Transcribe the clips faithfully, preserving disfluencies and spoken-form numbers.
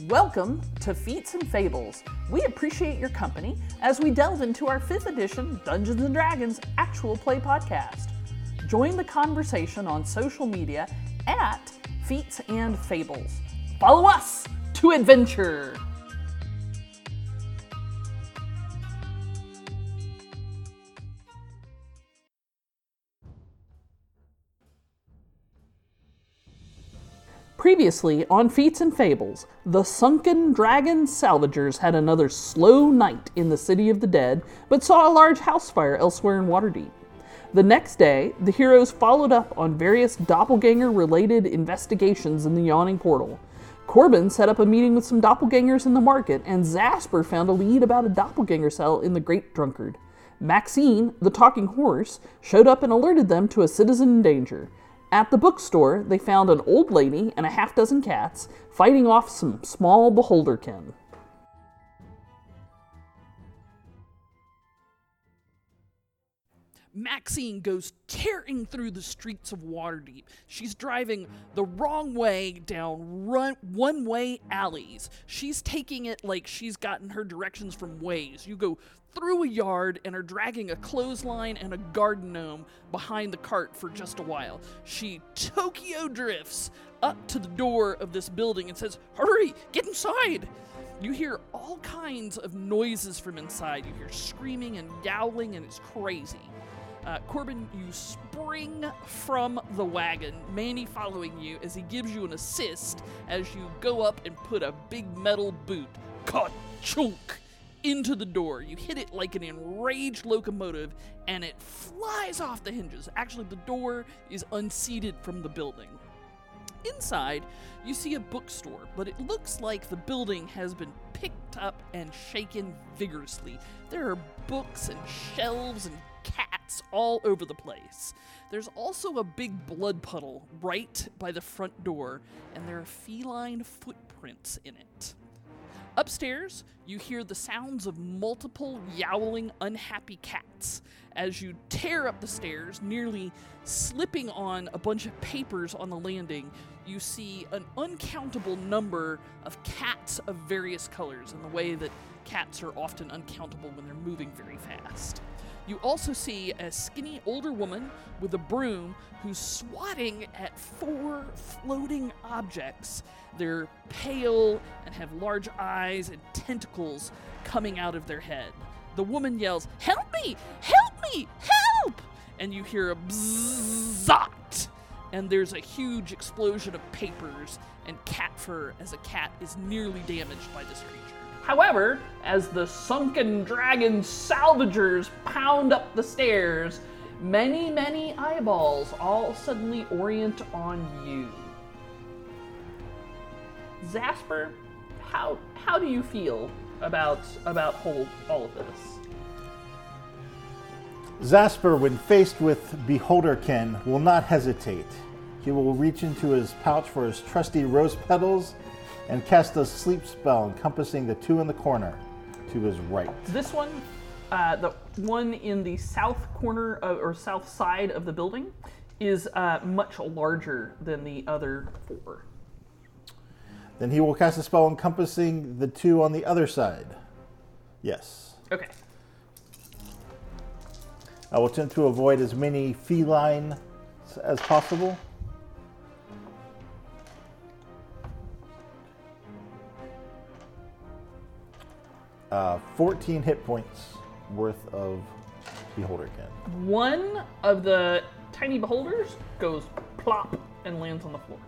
Welcome to Feats and Fables. We appreciate your company as we delve into our fifth edition Dungeons and Dragons actual play podcast. Join the conversation on social media at Feats and Fables. Follow us to adventure! Previously on Feats and Fables, the Sunken Dragon Salvagers had another slow night in the City of the Dead, but saw a large house fire elsewhere in Waterdeep. The next day, the heroes followed up on various doppelganger-related investigations in the Yawning Portal. Corbin set up a meeting with some doppelgangers in the market, and Zasper found a lead about a doppelganger cell in the Great Drunkard. Maxine, the talking horse, showed up and alerted them to a citizen in danger. At the bookstore, they found an old lady and a half dozen cats fighting off some small beholderkin. Maxine goes tearing through the streets of Waterdeep. She's driving the wrong way down run- one-way alleys. She's taking it like she's gotten her directions from Waze. You go through a yard and are dragging a clothesline and a garden gnome behind the cart for just a while. She Tokyo drifts up to the door of this building and says, "Hurry, get inside!" You hear all kinds of noises from inside. You hear screaming and yowling, and it's crazy. Uh, Corbin, you spring from the wagon, Manny following you as he gives you an assist as you go up and put a big metal boot, ka-chunk, into the door. You hit it like an enraged locomotive, and it flies off the hinges. Actually, the door is unseated from the building. Inside, you see a bookstore, but it looks like the building has been picked up and shaken vigorously. There are books and shelves and cats all over the place. There's also a big blood puddle right by the front door, and there are feline footprints in it. Upstairs, you hear the sounds of multiple yowling, unhappy cats. As you tear up the stairs, nearly slipping on a bunch of papers on the landing, you see an uncountable number of cats of various colors, in the way that cats are often uncountable when they're moving very fast. You also see a skinny older woman with a broom who's swatting at four floating objects. They're pale and have large eyes and tentacles coming out of their head. The woman yells, "Help me! Help me! Help!" And you hear a bzzzt, and there's a huge explosion of papers and cat fur as a cat is nearly damaged by this creature. However, as the Sunken Dragon Salvagers pound up the stairs, many, many eyeballs all suddenly orient on you. Zasper, how how do you feel about about whole, all of this? Zasper, when faced with Beholderkin, will not hesitate. He will reach into his pouch for his trusty rose petals and cast a sleep spell encompassing the two in the corner to his right. This one, uh, the one in the south corner of, or south side of the building, is uh, much larger than the other four. Then he will cast a spell encompassing the two on the other side. Yes. Okay. I will attempt to avoid as many feline as possible. Uh, fourteen hit points worth of Beholderkin. One of the tiny beholders goes plop and lands on the floor.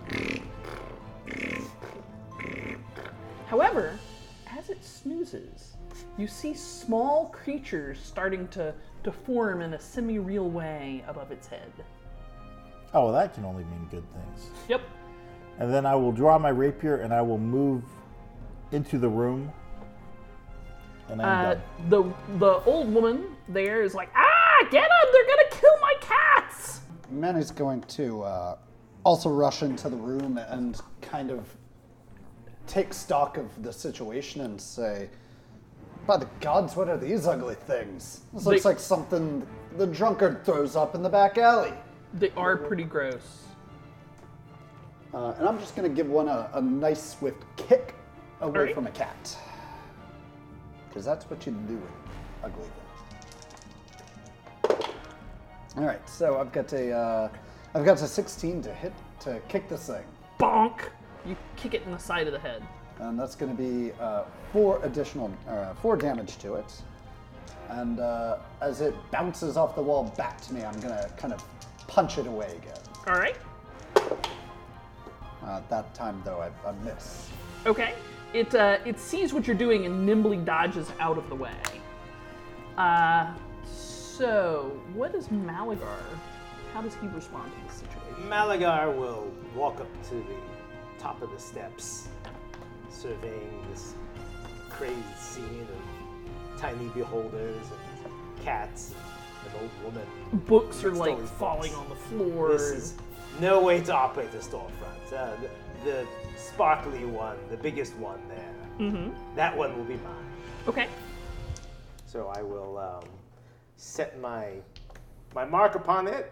However, as it snoozes, you see small creatures starting to, to form in a semi-real way above its head. Oh, well, that can only mean good things. Yep. And then I will draw my rapier and I will move into the room. And I'm Uh, done. the the old woman there is like, ah, get them! They're gonna kill my cats! Manny's going to uh, also rush into the room and kind of take stock of the situation and say, "By the gods, what are these ugly things? This looks They- like something the drunkard throws up in the back alley." They are pretty gross. Uh, and I'm just going to give one a, a nice swift kick away Alright. from a cat. Because that's what you do with ugly things. All right, so I've got a, uh, I've got a sixteen to hit to kick this thing, Bonk! You kick it in the side of the head. and that's going to be uh, four additional, uh, four damage to it. And uh, as it bounces off the wall back to me, I'm going to kind of punch it away again. All right. Uh, that time, though, I, I miss. Okay. It uh, it sees what you're doing and nimbly dodges out of the way. Uh, so what is Malagar? How does he respond to this situation? Malagar will walk up to the top of the steps, surveying this crazy scene of tiny beholders and cats and an old woman. Books are Next to like all these falling books. on the floor. This is no way to operate a storefront. Uh, the, the sparkly one, the biggest one there, Mm-hmm. that one will be mine. Okay. So I will um, set my my mark upon it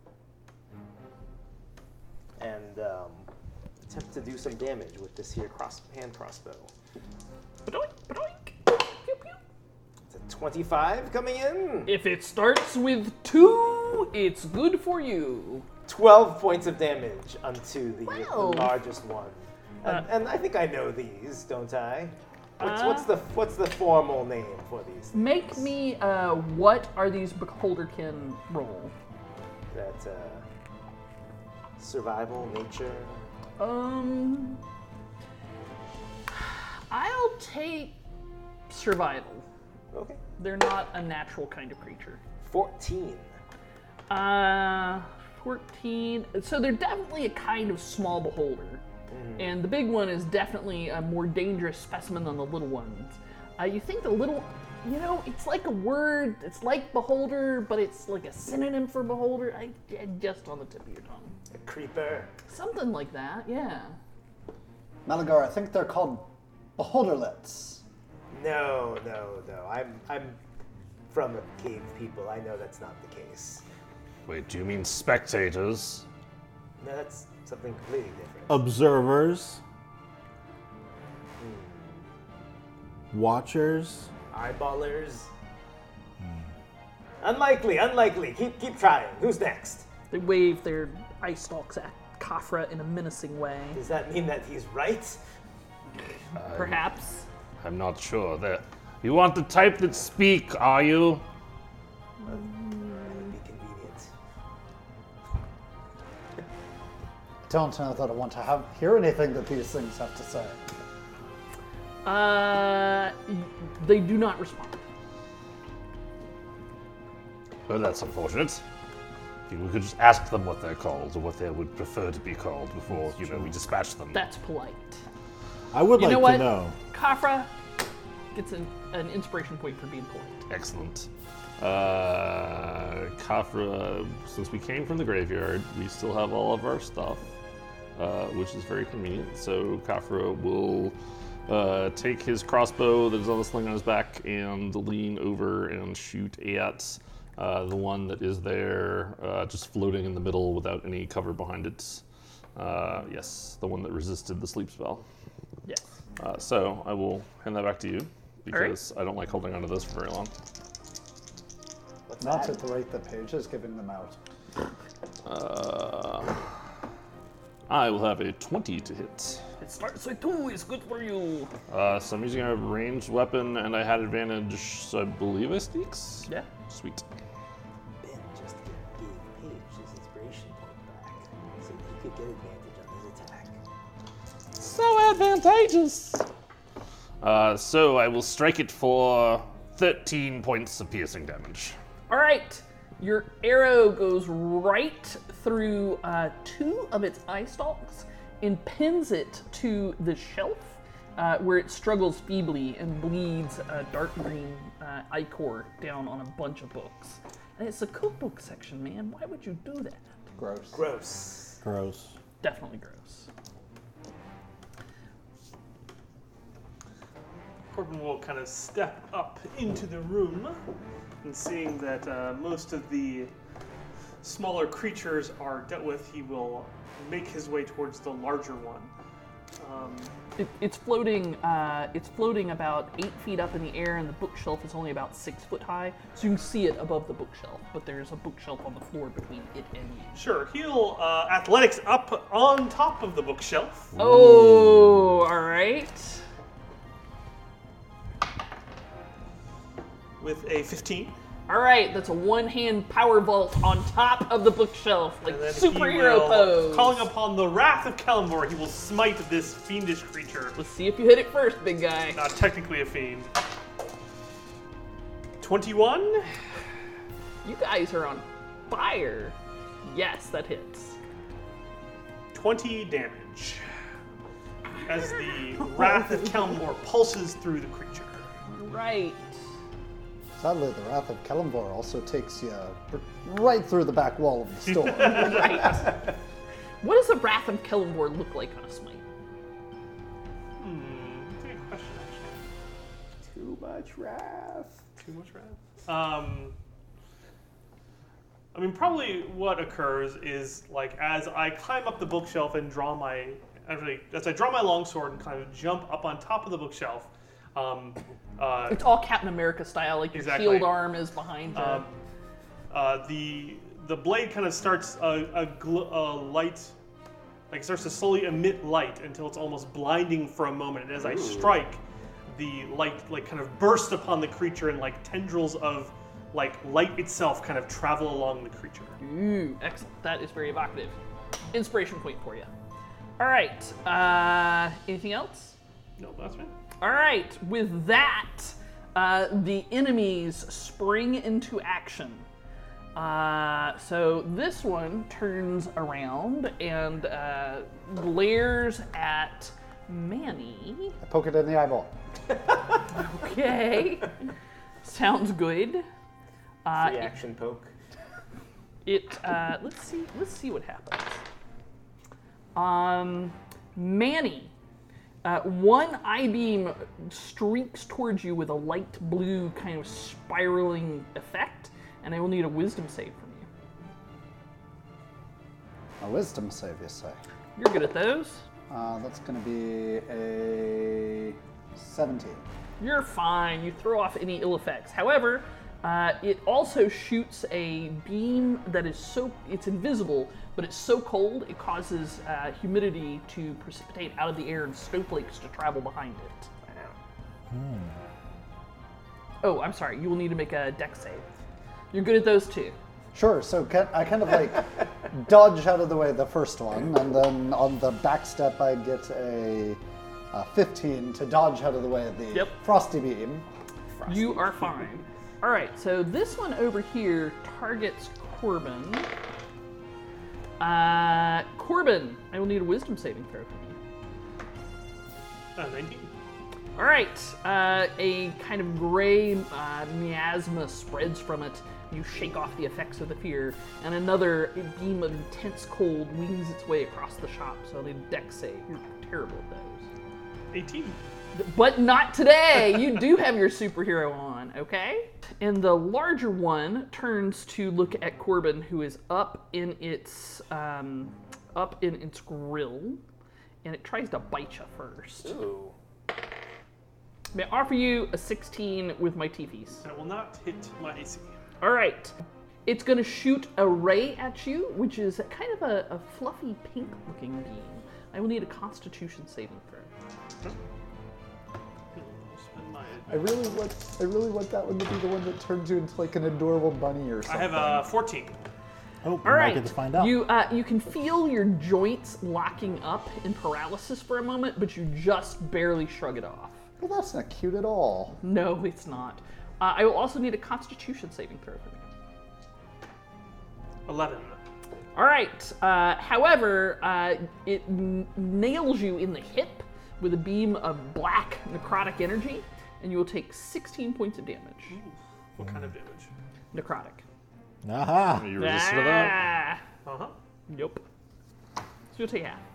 and um, attempt to do some damage with this here cross hand crossbow. Ba-doink, ba-doink. Pew, pew. It's a twenty-five coming in. If it starts with two, it's good for you. twelve points of damage unto the, the Wow. largest one. And, Uh, and I think I know these, don't I? What's, Uh, what's the what's the formal name for these things? Make me, uh, what are these beholderkin roll? That uh, survival, nature. Um, I'll take survival. Okay. They're not a natural kind of creature. fourteen. Uh, fourteen. So they're definitely a kind of small beholder. And the big one is definitely a more dangerous specimen than the little ones. Uh, you think the little, you know, it's like a word, it's like beholder, but it's like a synonym for beholder. I, I just on the tip of your tongue. A creeper. Something like that, yeah. Malagar, I think they're called beholderlets. No, no, no. I'm I'm from a cave people. I know that's not the case. Wait, do you mean spectators? No, that's something completely different. Observers. Watchers. Eyeballers. Unlikely, unlikely. Keep keep trying. Who's next? They wave their eye stalks at Kafra in a menacing way. Does that mean that he's right? Perhaps. I'm not sure. That you want the type that speak, are you? That would be convenient. Don't know that I want to have hear anything that these things have to say. Uh, they do not respond. Well, that's unfortunate. If we could just ask them what they're called or what they would prefer to be called before, you know, we dispatch them. That's polite. I would You like know what? to know. Kafra gets an, an inspiration point for being polite. Excellent. Uh, Kafra, since we came from the graveyard, we still have all of our stuff, uh, which is very convenient. So Kafra will uh, take his crossbow that is on the sling on his back and lean over and shoot at uh, the one that is there, uh, just floating in the middle without any cover behind it. Uh, yes, the one that resisted the sleep spell. Yes. Uh, so I will hand that back to you because I don't like holding onto this for very long. What's Not that? at the rate the page is giving them out. Uh, I will have a twenty to hit. It starts with two, it's good for you. Uh, so I'm using a ranged weapon and I had advantage, so I believe I sneaks? Yeah. Sweet. Ben just gave Paige his inspiration point back, so he could get advantage on his attack. So advantageous! Uh, so I will strike it for thirteen points of piercing damage. All right. Your arrow goes right through uh, two of its eye stalks and pins it to the shelf uh, where it struggles feebly and bleeds a dark green uh, ichor down on a bunch of books. And it's a cookbook section, man. Why would you do that? Gross. Gross. Gross. Definitely gross. Corbin will kind of step up into the room, and seeing that uh, most of the smaller creatures are dealt with, he will make his way towards the larger one. Um, It, it's floating. Uh, it's floating about eight feet up in the air, and the bookshelf is only about six foot high, so you can see it above the bookshelf. But there's a bookshelf on the floor between it and you. sure, he'll uh, athletics up on top of the bookshelf. Oh, all right. With a fifteen. All right, that's a one-hand power vault on top of the bookshelf, like And then superhero he will, pose. calling upon the wrath of Kalimdor, he will smite this fiendish creature. Let's see if you hit it first, big guy. Not technically a fiend. twenty-one. You guys are on fire. Yes, that hits. twenty damage. As the wrath of Kalimdor pulses through the creature. Right. Sadly, the Wrath of Kalimdor also takes you right through the back wall of the store. Right. What does the Wrath of Kalimdor look like on a smite? Hmm, that's a good question, actually. Too much wrath. Too much wrath? Um, I mean, probably what occurs is, like, as I climb up the bookshelf and draw my, actually, as I draw my longsword and kind of jump up on top of the bookshelf, um, uh, It's all Captain America style, like your Exactly. shield arm is behind you. Um, uh, the the blade kind of starts a, a, gl- a light, like it starts to slowly emit light until it's almost blinding for a moment. And as I strike, the light like kind of bursts upon the creature, and like tendrils of like light itself kind of travel along the creature. Ooh, excellent. That is very evocative. Inspiration point for you. All right. Uh, anything else? No, that's right. All right. With that, uh, the enemies spring into action. Uh, so this one turns around and uh, glares at Manny. I poke it in the eyeball. Okay. Sounds good. Uh, Free action poke. It uh, let's see let's see what happens. Um, Manny, uh, one eye beam streaks towards you with a light blue kind of spiraling effect, and I will need a wisdom save from you. A wisdom save, you say? You're good at those. Uh, that's going to be a seventeen. You're fine. You throw off any ill effects. However, uh, it also shoots a beam that is so, it's invisible, but it's so cold it causes uh, humidity to precipitate out of the air and snowflakes to travel behind it. Oh, I'm sorry. You will need to make a dex save. You're good at those too. Sure, so ca- I kind of like dodge out of the way the first one, and then on the back step I get a, a fifteen to dodge out of the way of the Yep. frosty beam. You are fine. All right, so this one over here targets Corbin. Uh, Corbin, I will need a wisdom saving throw from you. Uh, nineteen. All right, uh, a kind of gray uh, miasma spreads from it. You shake off the effects of the fear, and another beam of intense cold wings its way across the shop. So they dex save. You're terrible at those. eighteen. But not today. You do have your superhero on, okay? And the larger one turns to look at Corbin, who is up in its um, up in its grill, and it tries to bite you first. Ooh. May I offer you a sixteen with my T-Fees? That will not hit my A C. All right. It's going to shoot a ray at you, which is kind of a, a fluffy pink-looking beam. I will need a Constitution saving throw. Spend my- I really want, I really want that one to be the one that turns you into like an adorable bunny or I something. have a fourteen. Oh, we All might right. get to find out. You uh, you can feel your joints locking up in paralysis for a moment, but you just barely shrug it off. Well, that's not cute at all. No, it's not. Uh, I will also need a Constitution saving throw from you. eleven. All right. Uh, however, uh, it n- nails you in the hip with a beam of black necrotic energy, and you will take sixteen points of damage. What kind of damage? Necrotic. Aha! You resisted to that? Ah. Uh huh. Nope. So you'll take half.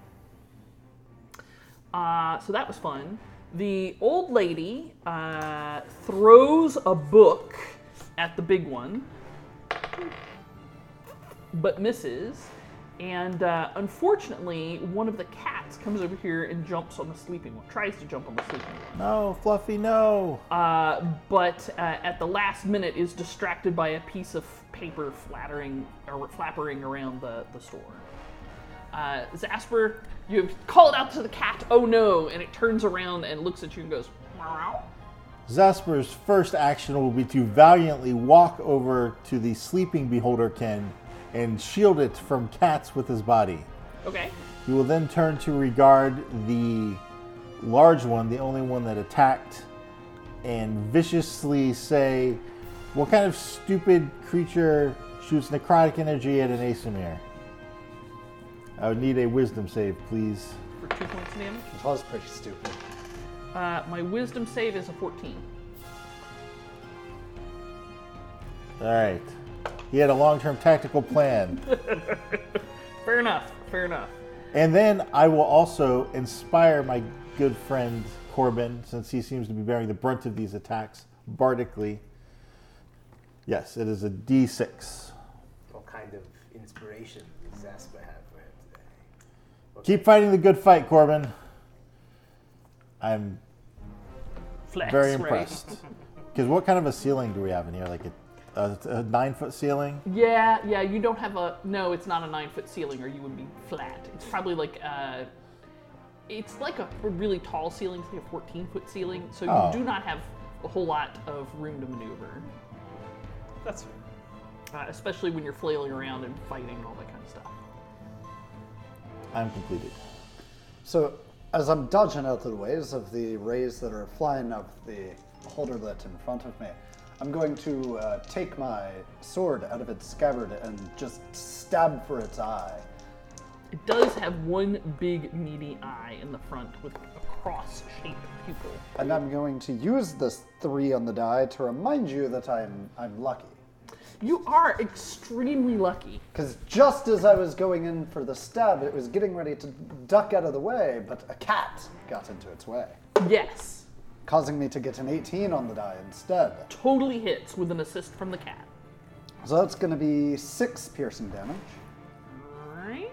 Uh, so that was fun. The old lady uh, throws a book at the big one, but misses, And uh, unfortunately, one of the cats comes over here and jumps on the sleeping one, tries to jump on the sleeping one. No, Fluffy, no. Uh, but uh, at the last minute is distracted by a piece of paper flattering or flappering around the, the store. Uh, Zasper, you call it out to the cat, oh no, and it turns around and looks at you and goes, meow. Zasper's first action will be to valiantly walk over to the sleeping Beholderkin and shield it from cats with his body. Okay. He will then turn to regard the large one, the only one that attacked, and viciously say, what kind of stupid creature shoots necrotic energy at an Asimir? I would need a wisdom save, please. For two points of damage. It was pretty stupid. Uh, my wisdom save is a fourteen. All right. He had a long-term tactical plan. Fair enough, fair enough. And then I will also inspire my good friend Corbin, since he seems to be bearing the brunt of these attacks, bardically. Yes, it is a D six. What kind of inspiration does Zasper have for him today? What Keep fighting the good fight, Corbin. I'm Flex, very right? impressed. Because what kind of a ceiling do we have in here? Like a, a, a nine-foot ceiling? Yeah, yeah, you don't have a, no, it's not a nine foot ceiling or you would be flat. It's probably like a, it's like a really tall ceiling, it's like a fourteen foot ceiling, so Oh. you do not have a whole lot of room to maneuver. That's Uh, especially when you're flailing around and fighting and all that kind of stuff. I'm completed. So, as I'm dodging out of the ways of the rays that are flying up the Holderlet in front of me, I'm going to uh, take my sword out of its scabbard and just stab for its eye. It does have one big meaty eye in the front with a cross-shaped pupil. And I'm going to use this three on the die to remind you that I'm I'm lucky. You are extremely lucky. Because just as I was going in for the stab, it was getting ready to duck out of the way, but a cat got into its way, Yes. causing me to get an eighteen on the die instead. Totally hits with an assist from the cat. So that's going to be six piercing damage. Right.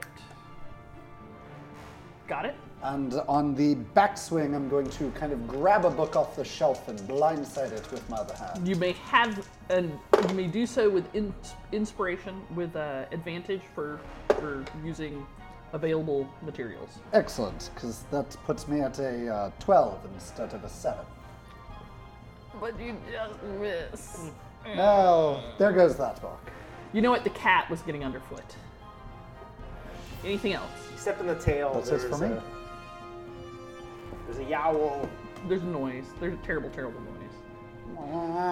Got it. And on the backswing, I'm going to kind of grab a book off the shelf and blindside it with my other hand. You may have, and you may do so with in, inspiration, with uh, advantage for for using available materials. Excellent, because that puts me at a uh, twelve instead of a seven. But you just miss. Now, there goes that book. You know what? The cat was getting underfoot. Anything else? Except in the tail, That's there's it for me. a there's a yowl. There's noise. There's a terrible, terrible noise.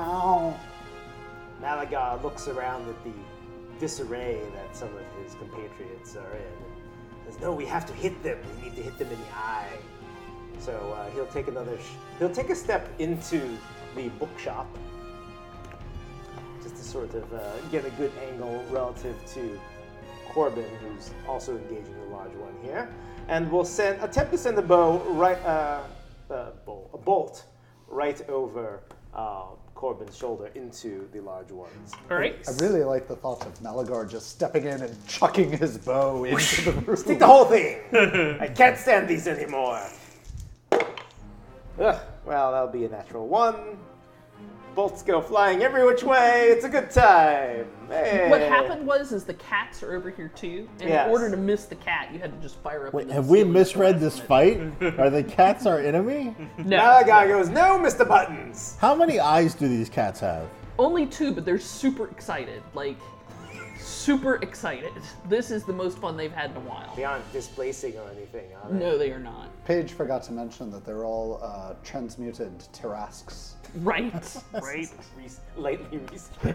Malaga looks around at the disarray that some of his compatriots are in and says, "No, we have to hit them. We need to hit them in the eye." So uh, he'll take another. Sh- he'll take a step into the bookshop, just to sort of uh, get a good angle relative to Corbin, who's also engaging the large one here, and we'll send attempt to send a bow right, uh, uh, bowl, a bolt right over uh, Corbin's shoulder into the large one's All right. I really like the thought of Malagar just stepping in and chucking his bow into the room. Take the whole thing. I can't stand these anymore. Ugh, well, that'll be a natural one. Bolts go flying every which way. It's a good time. Hey. What happened was, is the cats are over here too, and Yes. in order to miss the cat, you had to just fire up. Wait, into have the we ceiling misread at the this last fight? Are the cats our enemy? minute. No, Malaga goes, "No, Mister Buttons." How many eyes do these cats have? only two, but they're super excited. Like, super excited. This is the most fun they've had in a while. They aren't displacing or anything, are they? No, they are not. Paige forgot to mention that they're all uh, transmuted Tarasques. Right, right. Re- lightly reskinned.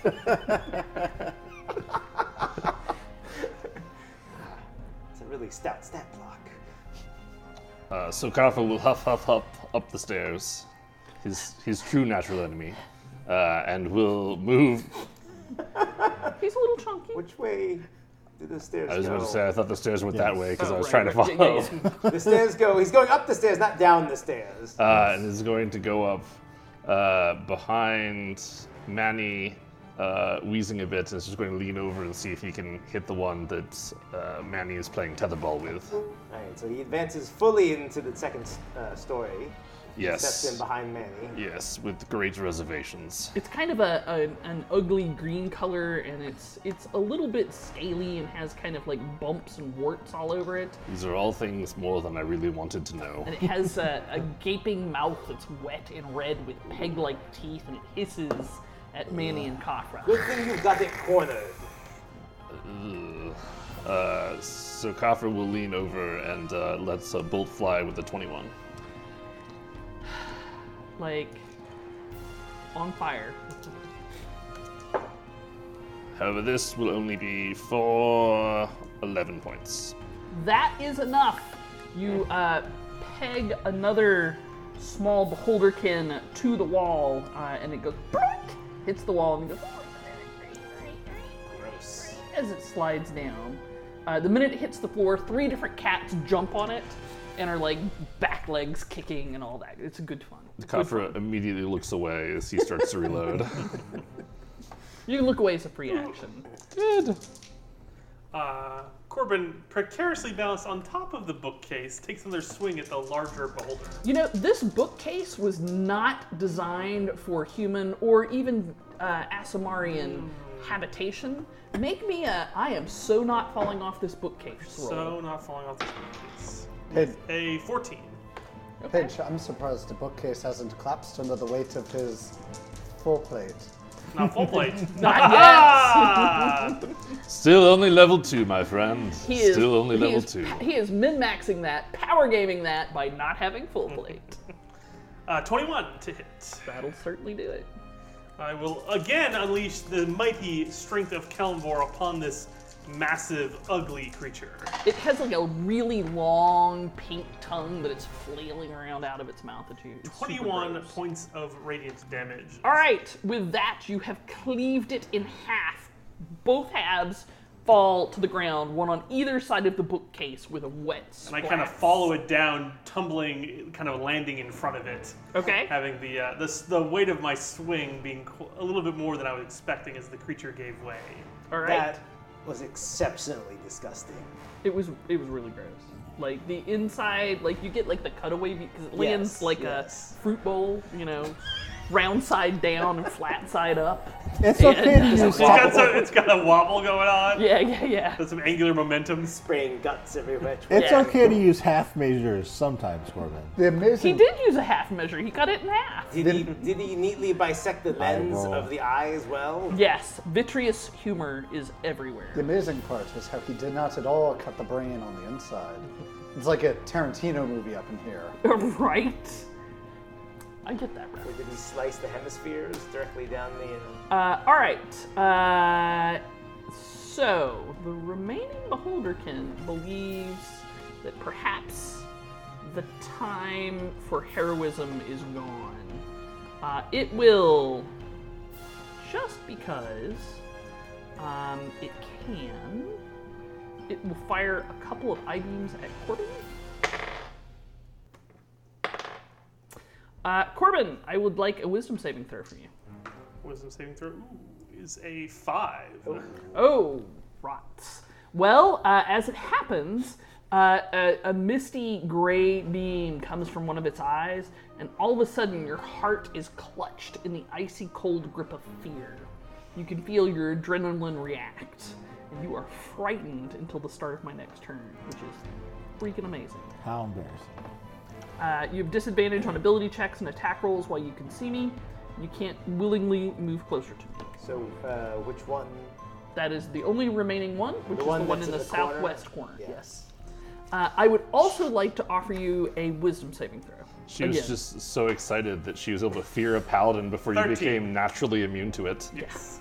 It's a really stout stat block. Uh, so Kafra will huff, huff, huff up the stairs, his his true natural enemy, uh, and will move. He's a little chunky. Which way do the stairs I was go? about to say I thought the stairs went that Yes. way because Oh, I was right, trying right. to Yeah, follow. yeah, yeah. The stairs go. He's going up the stairs, not down the stairs. Uh, and is going to go up uh, behind Manny uh, wheezing a bit, and is just going to lean over and see if he can hit the one that uh, Manny is playing tetherball with. All right, so he advances fully into the second uh, story. Yes. Steps in behind Manny. Yes, with great reservations. It's kind of a, a an ugly green color, and it's it's a little bit scaly and has kind of like bumps and warts all over it. These are all things more than I really wanted to know. And it has a, a gaping mouth that's wet and red with peg-like teeth, and it hisses at Manny and Kafra. Good thing you've got it cornered. Ugh. Uh, so Kafra will lean over and uh, lets a bolt fly with the twenty-one. Like, on fire. However, this will only be for eleven points. That is enough. You uh, peg another small beholderkin to the wall, uh, and it goes, hits the wall, and it goes, Gross. as it slides down. Uh, the minute it hits the floor, three different cats jump on it and are like back legs kicking and all that. It's good fun. Good Kafra fun. immediately looks away as he starts to reload. You can look away as a free action. Good. Uh, Corbin, precariously balanced on top of the bookcase, takes another swing at the larger beholder. You know, this bookcase was not designed for human or even uh, Asimarian habitation. Make me a I am so not falling off this bookcase roll. So not falling off this bookcase. Hey, A fourteen. Paige, I'm surprised the bookcase hasn't collapsed under the weight of his full plate. Not full plate. Not Ah! Still only level two, my friend. He is, Still only he level is, two. He is min-maxing that, power gaming that by not having full plate. Uh, twenty-one to hit. That'll certainly do it. I will again unleash the mighty strength of Kelmvor upon this massive, ugly creature. It has like a really long pink tongue that it's flailing around out of its mouth at you. It's super twenty-one gross. points of radiant damage. All right, with that, you have cleaved it in half. Both halves fall to the ground, one on either side of the bookcase with a wet And splash. I kind of follow it down, tumbling, kind of landing in front of it. Okay. Having the uh, the, the weight of my swing being qu- a little bit more than I was expecting as the creature gave way. All right. That was exceptionally disgusting. It was it was really gross. Like the inside, like you get like the cutaway because it lands Yes, like yes. a fruit bowl, you know, round side down and flat side up. It's okay to use It's got, half. some, it's got a wobble going on. Yeah, yeah, yeah. There's some angular momentum. Spraying guts everywhere. It's Yeah. okay to use half measures sometimes, Corbin. The He amazing did use a half measure. He cut it in half. Did he, did he neatly bisect the lens roll. of the eye as well? Yes, vitreous humor is everywhere. The amazing part is how he did not at all cut the brain on the inside. It's like a Tarantino movie up in here. Right? I get that right. Or did he slice the hemispheres directly down the... Uh, all right. Uh, so the remaining beholderkin believes that perhaps the time for heroism is gone. Uh, it will, just because um, it can, it will fire a couple of I-beams at Corbin. Uh, Corbin, I would like a wisdom saving throw from you. Wisdom saving throw ooh, is a five. Oh, rots. Well, uh, as it happens, uh, a, a misty gray beam comes from one of its eyes, and all of a sudden your heart is clutched in the icy cold grip of fear. You can feel your adrenaline react, and you are frightened until the start of my next turn, which is freaking amazing. How embarrassing. Uh, you have disadvantage on ability checks and attack rolls while you can see me. You can't willingly move closer to me. So, uh, which one? That is the only remaining one, which is the one that's in the, corner? southwest corner. Yeah. Yes. Uh, I would also like to offer you a wisdom saving throw. She was Again. just so excited that she was able to fear a paladin before you thirteen. became naturally immune to it. Yes.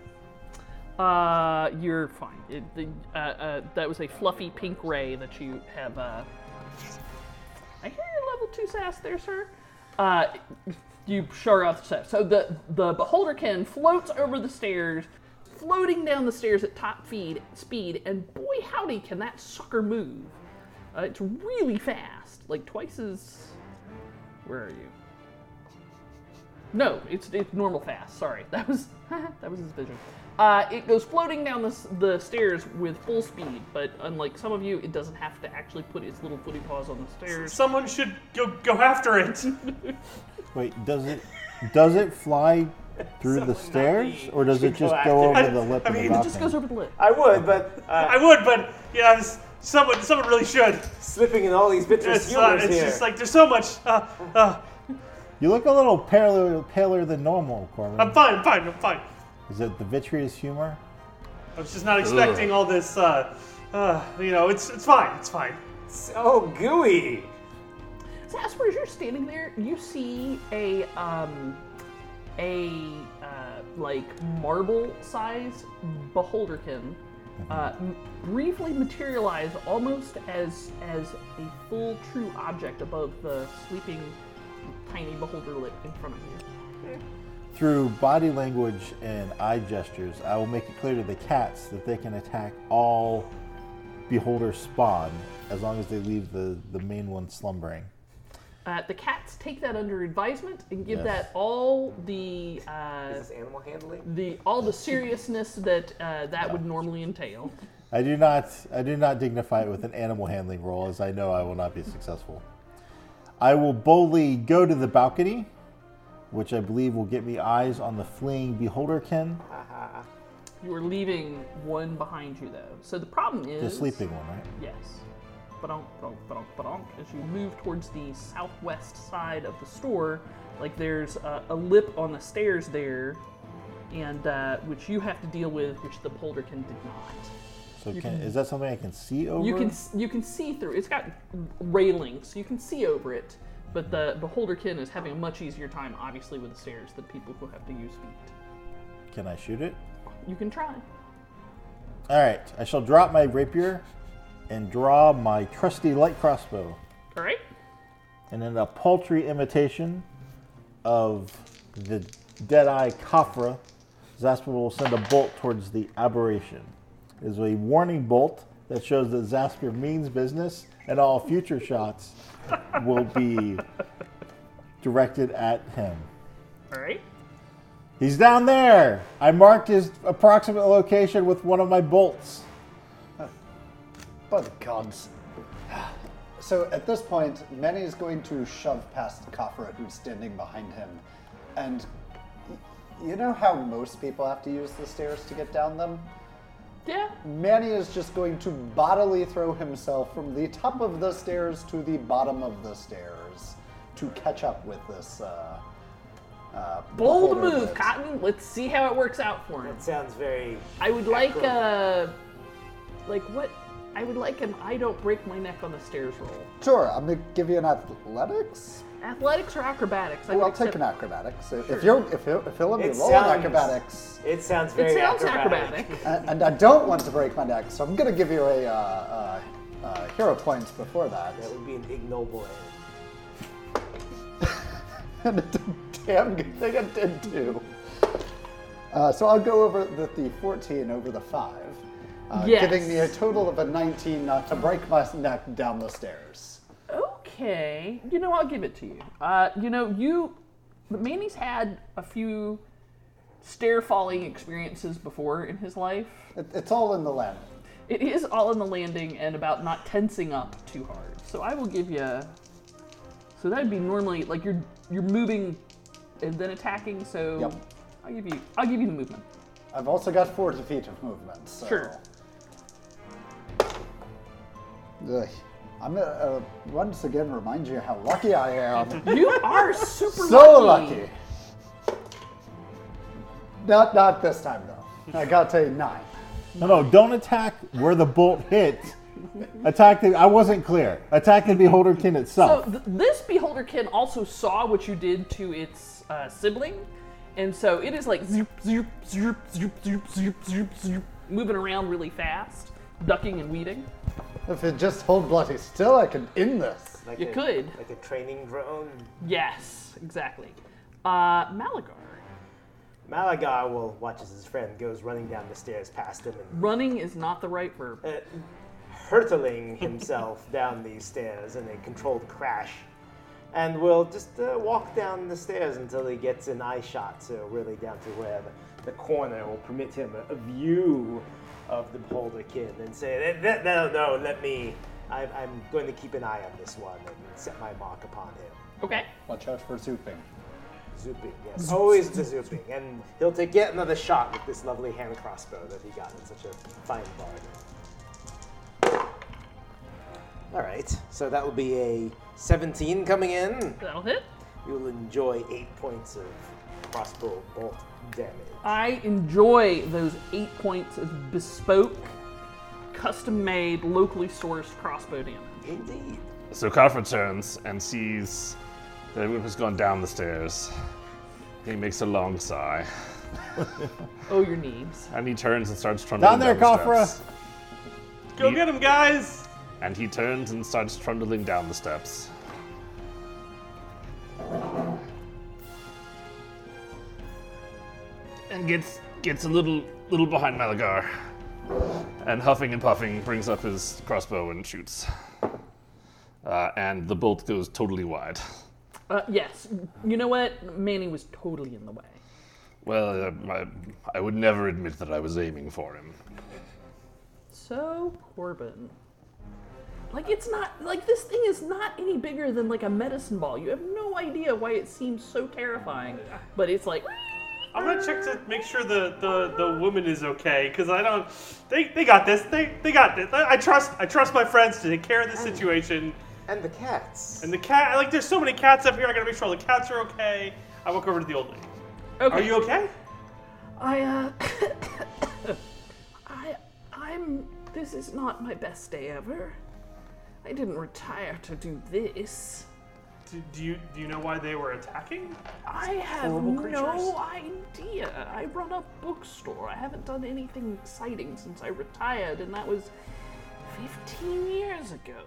Uh, you're fine. It, the, uh, uh, that was a fluffy pink ray that you have. Uh... I hear your level two sass there, sir. Uh, you sure off the sass. So the the beholderkin floats over the stairs, floating down the stairs at top feed speed, and boy howdy can that sucker move. Uh, it's really fast, like twice as. Where are you? No, it's it's normal fast. Sorry, that was that was his vision. Uh, it goes floating down the, s- the stairs with full speed, but unlike some of you, it doesn't have to actually put its little footy paws on the stairs. Someone should go go after it. Wait, does it does it fly through Someone the not stairs, me or does it should go just go after over it. the lip I of the mean, it It balcony? just goes over the lip. I would, but uh, I would, but yeah, this- someone someone really should. slipping in all these bits of It's, uh, humors it's here. just like there's so much. Uh, uh, You look a little paler, paler than normal, Corbin. I'm fine, I'm fine, I'm fine. Is it the vitreous humor? I was just not expecting all this. Uh, uh, you know, it's it's fine, it's fine. so gooey. So as far as you're standing there, you see a um, a uh, like marble-sized beholderkin uh, m- briefly materialize almost as as a full true object above the sleeping tiny beholder lip in front of you. Through body language and eye gestures, I will make it clear to the cats that they can attack all beholder spawn as long as they leave the, the main one slumbering. Uh, the cats take that under advisement and give Yes. that all the uh, Is this animal handling? the all the seriousness that uh, that would normally entail. I do not I do not dignify it with an animal handling roll, as I know I will not be successful. I will boldly go to the balcony, which I believe will get me eyes on the fleeing beholderkin, You are leaving one behind you, though. So the problem is the sleeping one, right? Yes. Ba-donk, ba-donk, ba-donk, ba-donk. As you move towards the southwest side of the store, like there's a, a lip on the stairs there, and uh, which you have to deal with, which the beholderkin did not. So You can, can- is that something I can see over? You can s- you can see through. It's got railings, so you can see over it. But the beholderkin is having a much easier time, obviously, with the stairs than people who have to use feet. Can I shoot it? You can try. All right, I shall drop my rapier and draw my trusty light crossbow. All right. And in a paltry imitation of the Deadeye Khafra, Zasper will send a bolt towards the aberration. It is a warning bolt that shows that Zasper means business, and all future shots will be directed at him. All right. He's down there! I marked his approximate location with one of my bolts. By the gods. So at this point, Manny is going to shove past Khafra, who's standing behind him. And y- you know how most people have to use the stairs to get down them? Yeah. Manny is just going to bodily throw himself from the top of the stairs to the bottom of the stairs to catch up with this. Uh, uh, Bold beholder move, that- Cotton. Let's see how it works out for him. That sounds very. I would like, acro- uh, like what? I would like an I don't break my neck on the stairs roll. Sure, I'm gonna give you an athletics. Athletics or acrobatics? I Well, would I'll take accept- an acrobatics. If you'll if you'll, if you'll let me It roll sounds- an acrobatics, It sounds It very sounds acrobatic. acrobatic. and, and I don't want to break my neck, so I'm gonna give you a uh, uh, uh, hero points before that. That would be an ignoble end. And it's a damn good thing I did too. Uh, so I'll go over the, the fourteen over the five, uh, Yes. giving me a total of a nineteen not to break my neck down the stairs. Okay. You know, I'll give it to you. Uh, you know, you, Manny's had a few stair falling experiences before in his life. It, it's all in the landing. It is all in the landing and about not tensing up too hard. So I will give you. So that would be normally like you're you're moving and then attacking. So Yep. I'll give you I'll give you the movement. I've also got forty feet of movement. So. Sure. Ugh. I'm gonna uh, once again remind you how lucky I am. You are super so lucky. lucky. Not not this time though. I got a nine. No, no, don't attack where the bolt hit. Attack the. I wasn't clear. Attack the beholderkin So itself. th- this beholderkin also saw what you did to its uh, sibling, and so it is like zoop, zoop, zoop, zoop, zoop, zoop, zoop, zoop, moving around really fast, ducking and weaving. If it just hold bloody still, I could end this. Like You a, could. Like a training drone. Yes, exactly. Uh, Malagar. Malagar will watch as his friend goes running down the stairs past him and Running is not the right verb. uh, hurtling himself down these stairs in a controlled crash and will just uh, walk down the stairs until he gets an eye shot, so really down to where the, the corner will permit him a, a view of the Beholderkin, and say, no, no, no, let me, I, I'm going to keep an eye on this one and set my mark upon him. Okay. Watch out for zooping. Zooping, yes. Always the zooping. And he'll take yet another shot with this lovely hand crossbow that he got in such a fine bargain. All right, so that will be a seventeen coming in. That'll hit. You will enjoy eight points of crossbow bolt damage. I enjoy those eight points of bespoke, custom-made, locally sourced crossbow damage. Indeed. So Kafra turns and sees that everyone has gone down the stairs. He makes a long sigh. Oh, your knees. And he turns and starts trundling Down there, down the Kafra. steps. Go He- get him, guys! And he turns and starts trundling down the steps. And gets gets a little little behind Malagar. And huffing and puffing brings up his crossbow and shoots. Uh, and the bolt goes totally wide. Uh, yes. You know what? Manny was totally in the way. Well, uh, I, I would never admit that I was aiming for him. So, Corbin. Like, it's not, like, this thing is not any bigger than, like, a medicine ball. You have no idea why it seems so terrifying. But it's like, I'm gonna check to make sure the, the, the woman is okay, because I don't. They they got this. They they got this. I trust I trust my friends to take care of this situation. And the cats. And the cat, like, there's so many cats up here. I gotta make sure all the cats are okay. I walk over to the old lady. okay. Are you okay? I, uh, I, I'm, this is not my best day ever. I didn't retire to do this. Do, do you do you know why they were attacking? I have Horrible no creatures. idea. I run a bookstore. I haven't done anything exciting since I retired, and that was fifteen years ago.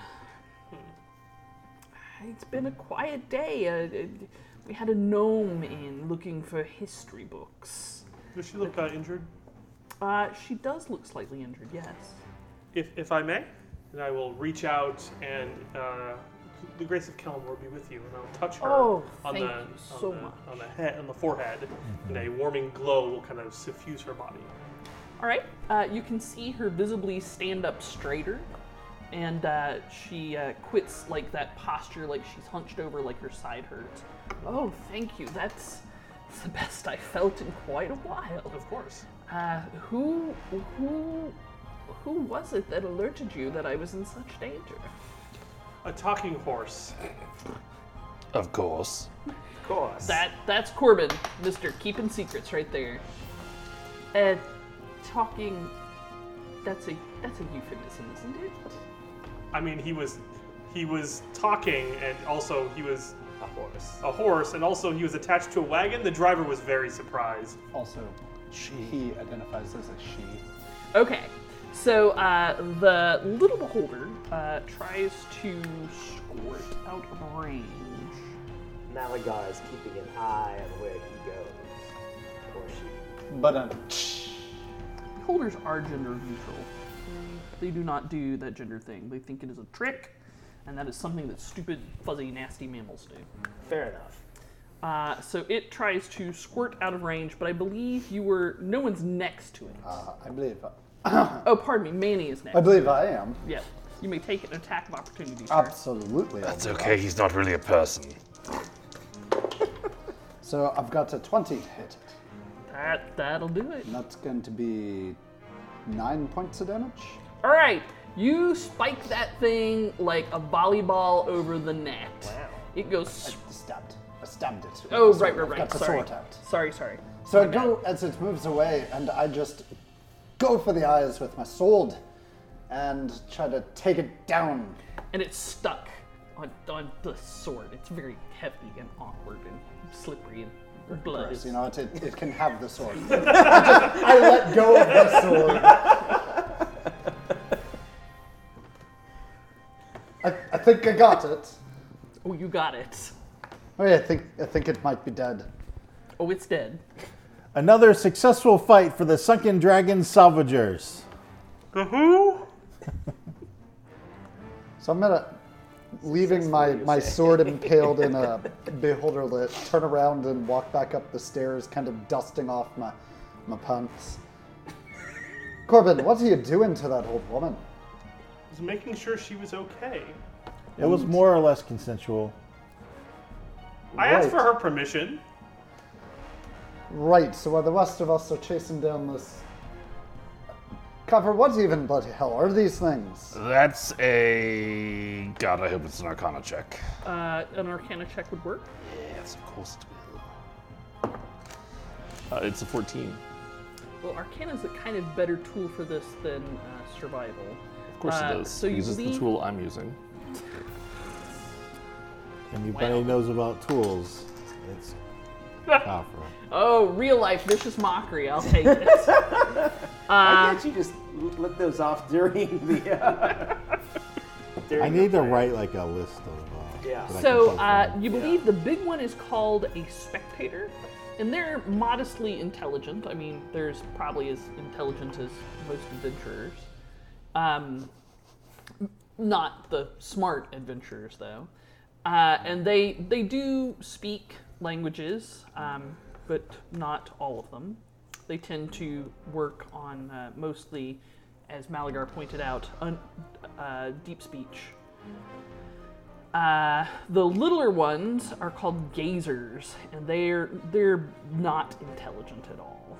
It's been a quiet day. Uh, uh, we had a gnome in looking for history books. Does she look uh, injured? Uh, she does look slightly injured, yes. If if I may, then I will reach out and uh, the grace of Kelmore be with you, and I'll touch her Oh, on thank the you on so the, much. on the head on the forehead, and a warming glow will kind of suffuse her body. All right. Uh, you can see her visibly stand up straighter, and uh, she uh, quits like that posture, like she's hunched over, like her side hurts. Oh, thank you. That's, that's the best I felt in quite a while. Of course. Uh, who, who, who was it that alerted you that I was in such danger? A talking horse. Of course. Of course. That, that's Corbin, Mister Keeping Secrets, right there. Uh, talking. That's a that's a euphemism, isn't it? I mean, he was he was talking, and also he was a horse. a horse, and also he was attached to a wagon. The driver was very surprised. Also, she. He identifies as a she. Okay, so uh, the little beholder uh, tries to squirt out of range. Malagar is keeping an eye on where he goes. Or she. But um, Beholders are gender neutral. They do not do that gender thing. They think it is a trick, and that is something that stupid, fuzzy, nasty mammals do. Fair enough. Uh, so it tries to squirt out of range, but I believe you were. No one's next to it. uh, I believe. Oh, pardon me. Manny is next. I believe I am. Yeah. You may take an attack of opportunity. sir. Absolutely. That's okay, he's not really a person. So I've got a twenty to hit it. That that'll do it. And that's going to be nine points of damage. All right. You spike that thing like a volleyball over the net. Wow. It goes. I stabbed. I stabbed it. with Oh, the sword. right, right, right. Got the Sorry. sword out. Sorry, sorry. So I My go as it moves away, and I just go for the eyes with my sword and try to take it down. And it's stuck on, on the sword. It's very heavy and awkward and slippery and blood Gross, is. you know, it, it, it can have the sword. I, just, I let go of the sword. I, I think I got it. Oh, you got it. Oh yeah, I think I think it might be dead. Oh, it's dead. Another successful fight for the Sunken Dragon Salvagers. The who? So I'm gonna leaving my, Successful, my you say. sword impaled in a beholderlet, turn around and walk back up the stairs, kind of dusting off my, my pants. Corbin, what are you doing to that old woman? Was making sure she was okay. It was more or less consensual. I asked Right. for her permission. Right, so while the rest of us are chasing down this... Cover, what even bloody hell are these things? That's a. God, I hope it's an Arcana check. Uh, an Arcana check would work. Yes, of course it will. Uh, it's a fourteen. Well, Arcana is a kind of better tool for this than uh, survival. Of course Uh, it is. so you because it's the leave- tool I'm using. Anybody Wow. knows about tools, it's Kafra. Oh, real life vicious mockery. I'll take it. Why uh, can't you just l- let those off during the? Uh, during I the need to play? write like a list of. Uh, Yeah. that I so can pull uh, from. you believe the big one is called a spectator, and they're modestly intelligent. I mean, there's probably as intelligent as most adventurers. Um, not the smart adventurers, though. Uh, and they they do speak languages, um, but not all of them. They tend to work on uh, mostly, as Malagar pointed out, un, uh, deep speech. Uh, the littler ones are called gazers, and they're they're not intelligent at all.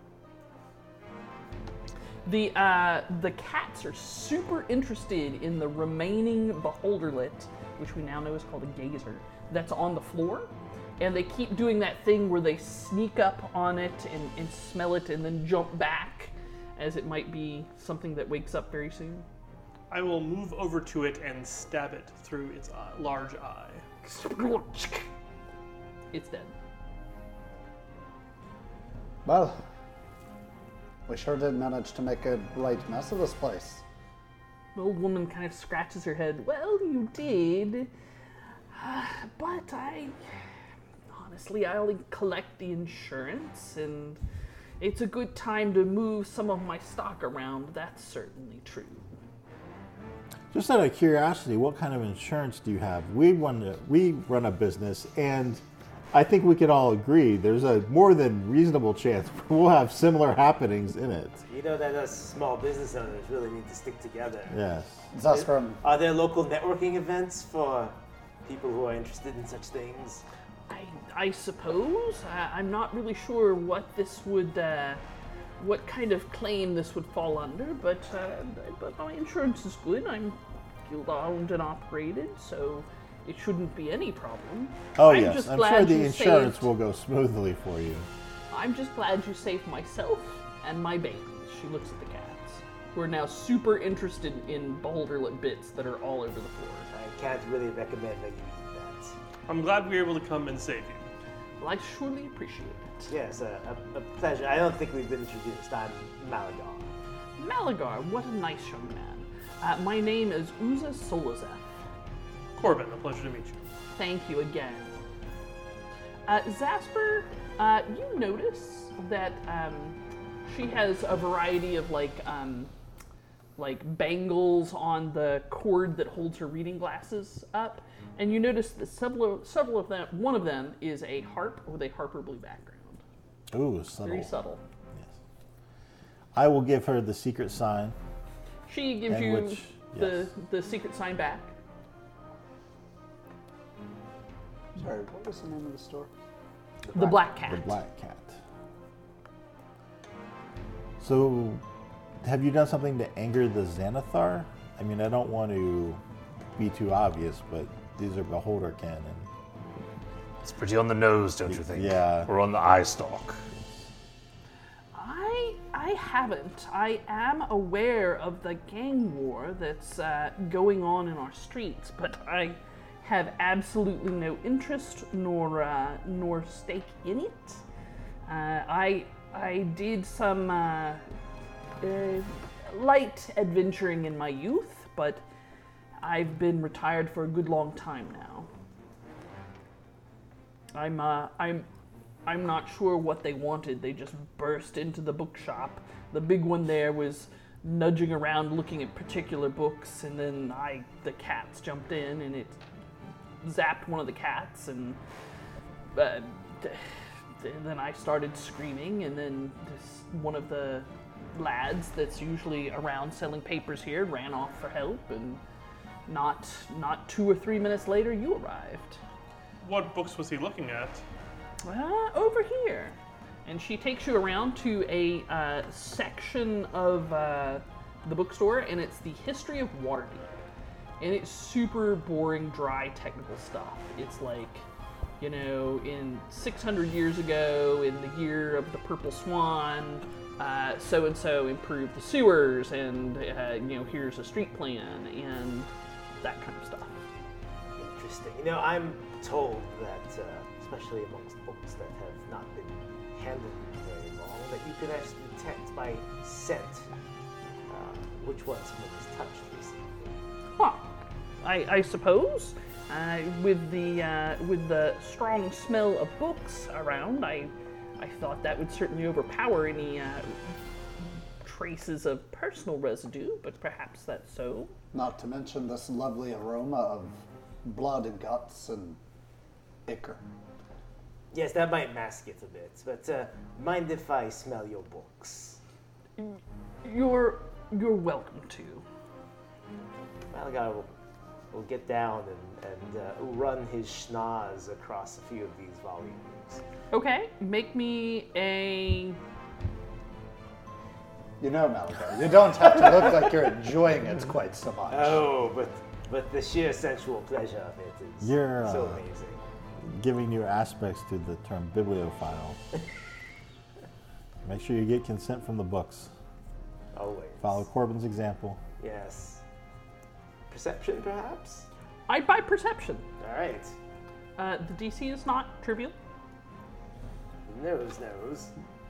The uh, the cats are super interested in the remaining beholderlet, which we now know is called a gazer, that's on the floor, and they keep doing that thing where they sneak up on it and, and smell it and then jump back, as it might be something that wakes up very soon. I will move over to it and stab it through its eye, large eye. It's dead. Well, we sure did manage to make a right mess of this place. The old woman kind of scratches her head. Well, you did. But I. Honestly, I only collect the insurance, and it's a good time to move some of my stock around. That's certainly true. Just out of curiosity, what kind of insurance do you have? We run a, we run a business, and I think we could all agree there's a more than reasonable chance we'll have similar happenings in it. You know that us small business owners really need to stick together. Yes. That's from Are there local networking events for people who are interested in such things? I, I suppose. I, I'm not really sure what this would. Uh, what kind of claim this would fall under, but uh, but my insurance is good. I'm guild owned and operated, so it shouldn't be any problem. Oh I'm yes, just I'm glad sure the you insurance saved- will go smoothly for you. I'm just glad you saved myself and my babies. She looks at the cats, who are now super interested in beholderlet bits that are all over the floor. I can't really recommend that you eat that. I'm glad we were able to come and save you. Well, I surely appreciate it. Yes, a, a, a pleasure. I don't think we've been introduced. I'm Malagar. Malagar, what a nice young man. Uh, my name is Uza Solazeth. Corbin, a pleasure to meet you. Thank you again. Uh, Zasper, uh, you notice that um, she has a variety of like um, like bangles on the cord that holds her reading glasses up, and you notice that several several of them, one of them is a harp with a Harper Blue background. Ooh, subtle. Very subtle. I will give her the secret sign. She gives And you which- the yes. the secret sign back. sorry, what was the name of the store? The Black Cat. The black cat. So, have you done something to anger the Xanathar? I mean, I don't want to be too obvious, but these are beholder canon. It's pretty on the nose, don't you think? Yeah. Or on the eye stalk. I I haven't. I am aware of the gang war that's uh, going on in our streets, but I have absolutely no interest nor uh, nor stake in it. Uh, I I did some uh, uh, light adventuring in my youth, but I've been retired for a good long time now. I'm uh, I'm I'm not sure what they wanted. They just burst into the bookshop. The big one there was nudging around looking at particular books, and then I the cats jumped in and it zapped one of the cats, and uh, then I started screaming, and then this, one of the lads that's usually around selling papers here ran off for help, and not not two or three minutes later you arrived. What books was he looking at? Uh, over here. And she takes you around to a uh, section of uh, the bookstore, and it's the history of Waterdeep. And it's super boring, dry, technical stuff. It's like, you know, in six hundred years ago, in the year of the Purple Swan, uh, so-and-so improved the sewers, and, uh, you know, here's a street plan, and that kind of stuff. Interesting. You know, I'm told that, uh, especially amongst books that have not been handled very long, that you could actually detect by scent uh, which one someone has touched recently. Huh. I, I suppose. Uh, with the uh, with the strong smell of books around, I I thought that would certainly overpower any uh, traces of personal residue, but perhaps that's so. Not to mention this lovely aroma of blood and guts and ichor. Yes, that might mask it a bit, but uh, mind if I smell your books? You're you're welcome to. Malagar will, will get down and, and uh, run his schnoz across a few of these volumes. Okay, make me a. You know, Malagar, you don't have to look like you're enjoying it quite so much. Oh, but but the sheer sensual pleasure of it is You're, so uh, amazing. Giving new aspects to the term bibliophile. Make sure you get consent from the books. Always. Follow Corbin's example. Yes. Perception, perhaps? I'd buy perception. All right. Uh, the D C is not trivial. Nose, nose.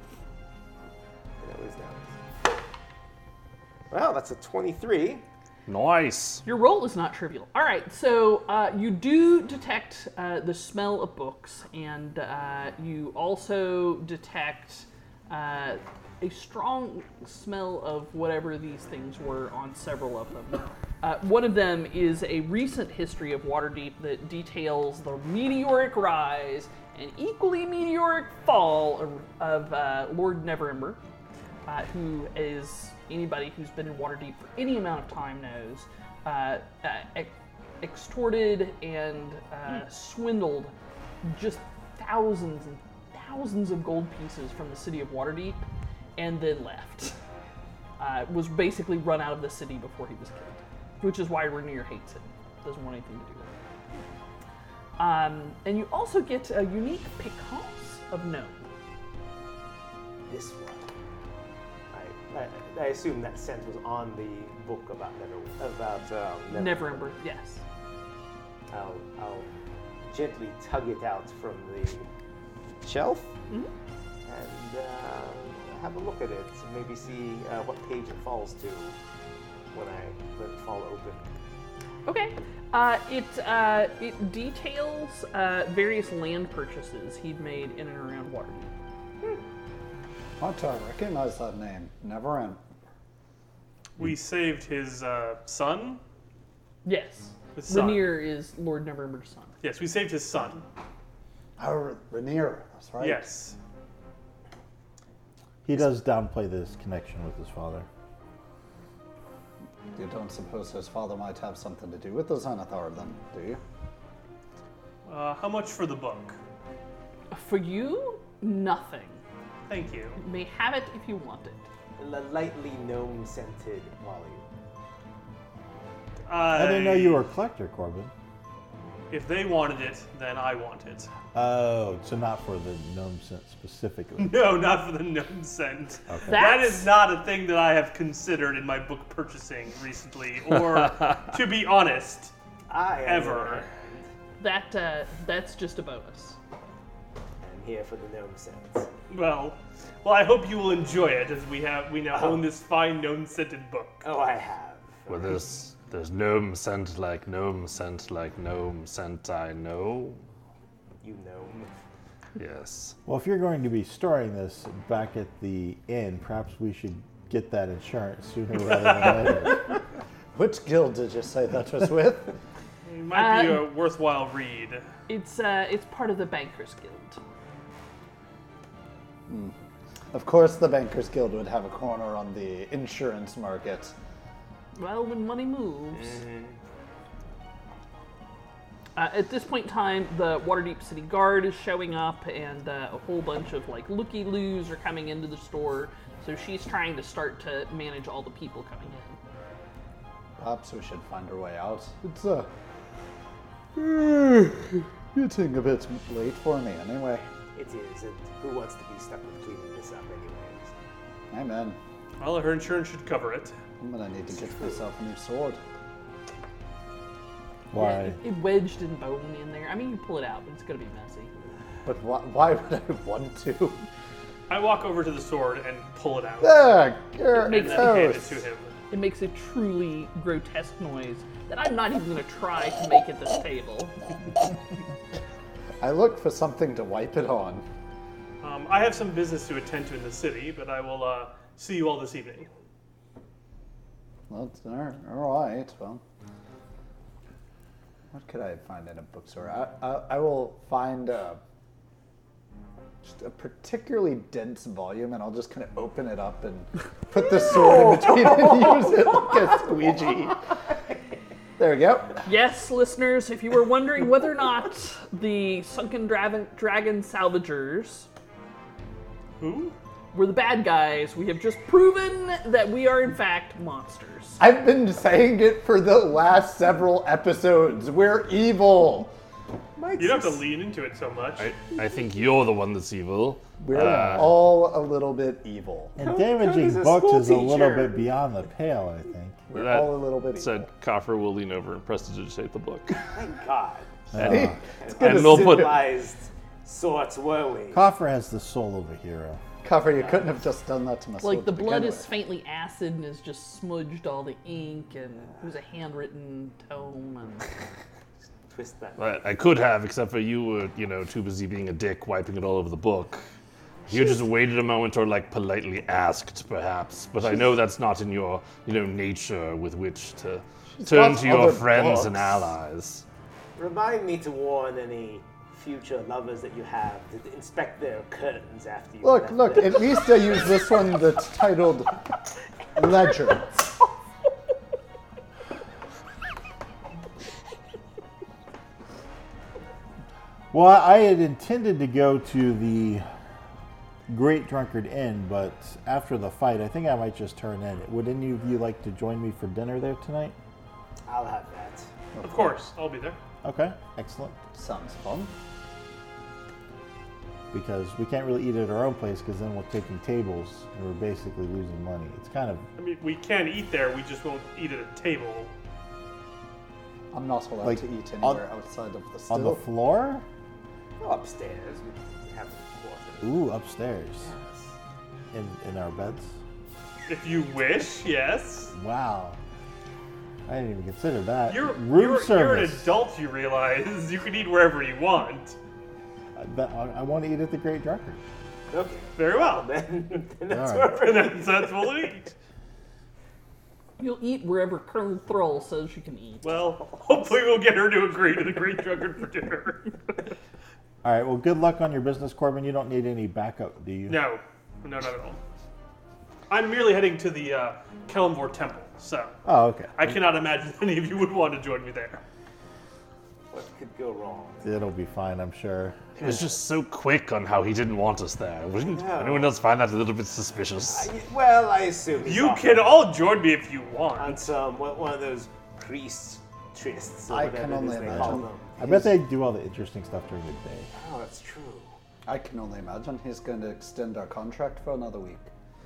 Nose, nose. Well, that's a twenty-three. Nice. Your roll is not trivial. All right, so uh, you do detect uh, the smell of books, and uh, you also detect uh, a strong smell of whatever these things were on several of them. Uh, one of them is a recent history of Waterdeep that details the meteoric rise and equally meteoric fall of, of uh, Lord Neverember, uh, who is anybody who's been in Waterdeep for any amount of time knows, uh, uh, ex- extorted and uh, swindled just thousands and thousands of gold pieces from the city of Waterdeep, and then left. Uh, was basically run out of the city before he was killed, which is why Rainier hates it. Doesn't want anything to do with it. Um, and you also get a unique Piquance of Gnome. This one. I, I, I assume that scent was on the book about Never about um, Never. Neverember, yes. I'll, I'll gently tug it out from the shelf Mhm. and uh, have a look at it. Maybe see uh, what page it falls to when I let it fall open. Okay. Uh, it uh, it details uh, various land purchases he'd made in and around Waterdeep. How do I recognize that name? Never end. We saved his uh, son. Yes. His son. Rainier is Lord Neverember's son. Yes, we saved his son. Oh, Rainier, that's right. Yes. He does downplay this connection with his father. You don't suppose his father might have something to do with the Xanathar then, do you? Uh, how much for the book? For you, nothing. Thank you. You may have it if you want it. A lightly gnome-scented volume. I didn't know you were a collector, Corbin. If they wanted it, then I want it. Oh, so not for the gnome scent specifically. No, not for the gnome scent. Okay. That That's- is not a thing that I have considered in my book purchasing recently, or to be honest, I am ever. That uh, that's just a bonus. I'm here for the gnome scent. Well, well, I hope you will enjoy it as we have we now own this fine gnome scented book. Oh, I have. Well, there's there's gnome scent like gnome scent like gnome scent I know. You gnome. Yes. Well, if you're going to be storing this back at the inn, perhaps we should get that insurance sooner rather than later. Which guild did you say that was with? It might be Uh, a worthwhile read. It's uh, it's part of the Bankers Guild. Of course, the Bankers Guild would have a corner on the insurance market. Well, when money moves. Uh, at this point in time, the Waterdeep City Guard is showing up, and uh, a whole bunch of like looky-loos are coming into the store. So she's trying to start to manage all the people coming in. Perhaps we should find our way out. It's uh, getting a bit late for me anyway. It is, and who wants to be stuck with cleaning this up anyways? Amen. Well, her insurance should cover it. I'm gonna need to get myself a new sword. Why? Yeah, it, it wedged in bone in there. I mean, you pull it out, but it's gonna be messy. But why, why would I want to? I walk over to the sword and pull it out. There, there makes it and then hand it goes. to him. It makes a truly grotesque noise that I'm not even gonna try to make at this table. I look for something to wipe it on. Um, I have some business to attend to in the city, but I will uh, see you all this evening. Well, all right. Well, what could I find in a bookstore? I, I, I will find a, just a particularly dense volume, and I'll just kind of open it up and put the sword in between and use it like a squeegee. There we go. Yes, listeners, if you were wondering whether or not the Sunken Dragon, Dragon Salvagers Who? were the bad guys, we have just proven that we are in fact monsters. I've been saying it for the last several episodes. We're evil. You don't have to lean into it so much. I, I think you're the one that's evil. We're Uh, all a little bit evil. And Cody's damaging a books school is a little teacher. bit beyond the pale, I think. We're that all a little bit said, evil. Coffer will lean over and prestidigitate the book. Thank God. and It's What gonna and we'll put civilized sorts were we? Coffer has the soul of a hero. Cover, you couldn't have just done that to my sword Like the to begin blood is with. faintly acid and has just smudged all the ink, and there's a handwritten tome. And Twist that. But I could have, except for you were, you know, too busy being a dick, wiping it all over the book. You just waited a moment or like politely asked, perhaps. But I know that's not in your, you know, nature with which to turn got to your other friends and books. allies. Remind me to warn any future lovers that you have to inspect their curtains after you Look, left look, them. at least I use this one that's titled Ledger. Well, I had intended to go to the Great Drunkard Inn, but after the fight, I think I might just turn in. Would any of you like to join me for dinner there tonight? I'll have that. Of course, I'll be there. Okay, excellent. Sounds fun. Because we can't really eat at our own place because then we're taking tables and we're basically losing money. It's kind of, I mean, we can eat there, we just won't eat at a table. I'm not allowed Like, to eat on- anywhere outside of the on the still. floor? Go upstairs. We have a quarter. Ooh, upstairs. Yes. In, in our beds? If you wish, yes. Wow. I didn't even consider that. You're, Room you're, you're an service. adult, you realize. You can eat wherever you want. I, bet- I, I want to eat at the Great Drunkard. Okay. Very well. Then, then that's All where right. we're And that's, that's what we'll eat. you'll eat wherever Colonel Thrall says you can eat. Well, hopefully we'll get her to agree to the Great Drunkard for dinner. All right, well, good luck on your business, Corbin. You don't need any backup, do you? No, no, not at all. I'm merely heading to the uh, Kelmvor Temple, so Oh, okay. I cannot imagine any of you would want to join me there. What could go wrong? It'll be fine, I'm sure. He was just so quick on how he didn't want us there. Wouldn't know. anyone else find that a little bit suspicious? I, well, I assume he's You off can all join me if you on want. some one one of those priest trysts. Or I whatever can it only is they imagine. call them. I bet they do all the interesting stuff during the day. Oh, that's true. I can only imagine he's going to extend our contract for another week.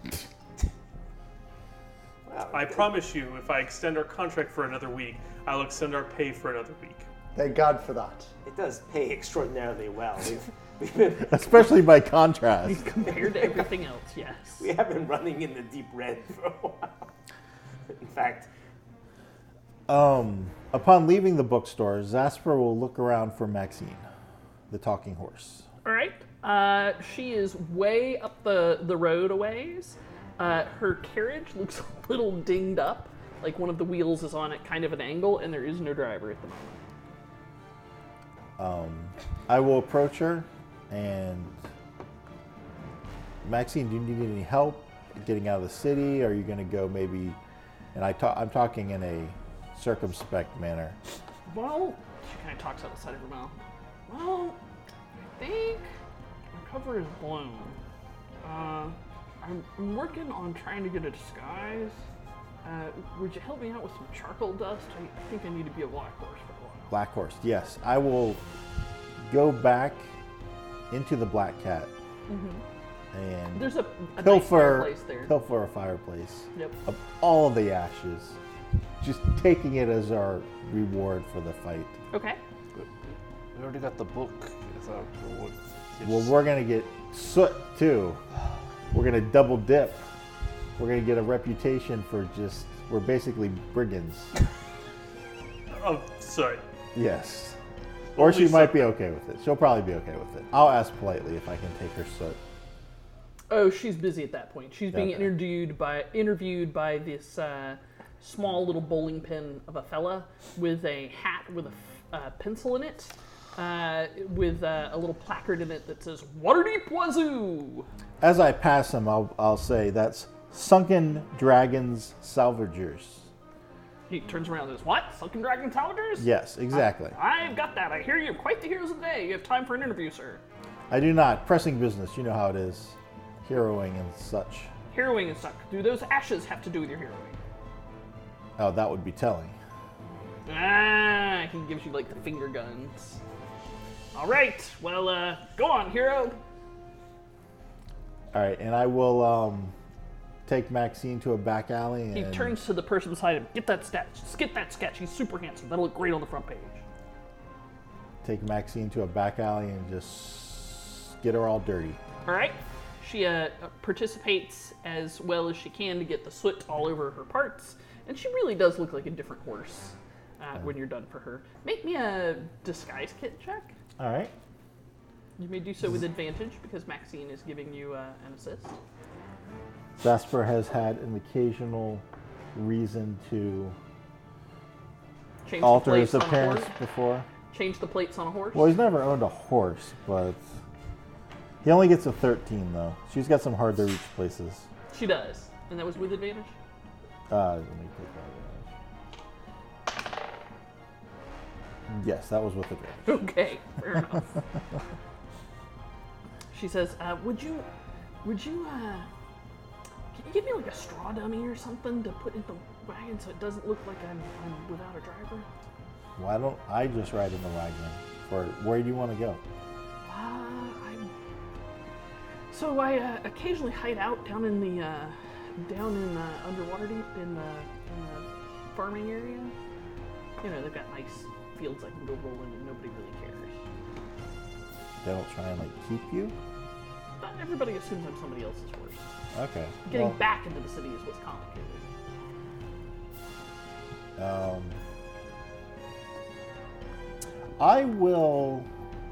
Wow, I it- promise you, if I extend our contract for another week, I'll extend our pay for another week. Thank God for that. It does pay extraordinarily well. We've, we've been Especially by contrast. Compared to everything else, yes. we have been running in the deep red for a while. In fact, Um, upon leaving the bookstore, Zasper will look around for Maxine, the talking horse. All right. Uh, she is way up the, the road a ways. Uh, her carriage looks a little dinged up, like one of the wheels is on at kind of an angle, and there is no driver at the moment. Um, I will approach her and Maxine, do you need any help getting out of the city? Are you going to go maybe? And I talk, I'm talking in a circumspect manner. Well, she kind of talks out the side of her mouth. Well, I think my cover is blown. Uh, I'm, I'm working on trying to get a disguise. Uh, would you help me out with some charcoal dust? I, I think I need to be a black horse for a while. Black Horse, yes. I will go back into the Black Cat and There's a, a nice pilfer, fireplace there. pilfer a fireplace Yep. of all of the ashes, just taking it as our reward for the fight. Okay. We already got the book. Is that what? Well, we're gonna get soot too. We're gonna double dip. We're gonna get a reputation for just, we're basically brigands. Oh, sorry. Yes. Or Only she might so- be okay with it. She'll probably be okay with it. I'll ask politely if I can take her soot. Oh, she's busy at that point. She's being Okay. interviewed by interviewed by this uh, small little bowling pin of a fella with a hat with a f- uh, pencil in it, uh, with uh, a little placard in it that says "Waterdeep Wazoo." As I pass him, I'll, I'll say that's Sunken Dragons Salvagers. He turns around and says, "What? Sunken Dragon Salvagers?" Yes, exactly. I've got that. I hear you're quite the heroes of the day. You have time for an interview, sir. I do not. Pressing business. You know how it is. Heroing and such. Heroing and such. Do those ashes have to do with your heroing? Oh, that would be telling. Ah, he gives you like the finger guns. All right. Well, uh, go on, hero. All right, and I will um, take Maxine to a back alley and He turns to the person beside him. Get that sketch. Just get that sketch. He's super handsome. That'll look great on the front page. take Maxine to a back alley and just get her all dirty. All right. She uh, participates as well as she can to get the soot all over her parts, and she really does look like a different horse uh, when you're done for her. Make me a disguise kit check. All right. You may do so with advantage because Maxine is giving you uh, an assist. Vesper has had an occasional reason to Change the alter his plates on a appearance horse. before. Change the plates on a horse. Well, he's never owned a horse, but he only gets a thirteen, though. She's got some hard to reach places. She does, and that was with advantage. Uh, let me take that. Yes, that was with advantage. Okay, fair enough. She says, uh, "Would you, would you, uh, can you give me like a straw dummy or something to put in the wagon so it doesn't look like I'm, I'm without a driver?" Why don't I just ride in the wagon? For where do you want to go? Uh, I'm. So I uh, occasionally hide out down in the, uh, down in uh, underwater deep in the, in the farming area. You know, they've got nice fields I can go roll in and nobody really cares. They don't try and like keep you. But everybody assumes I'm somebody else's horse. Okay. Getting well, back into the city is what's complicated. Um, I will.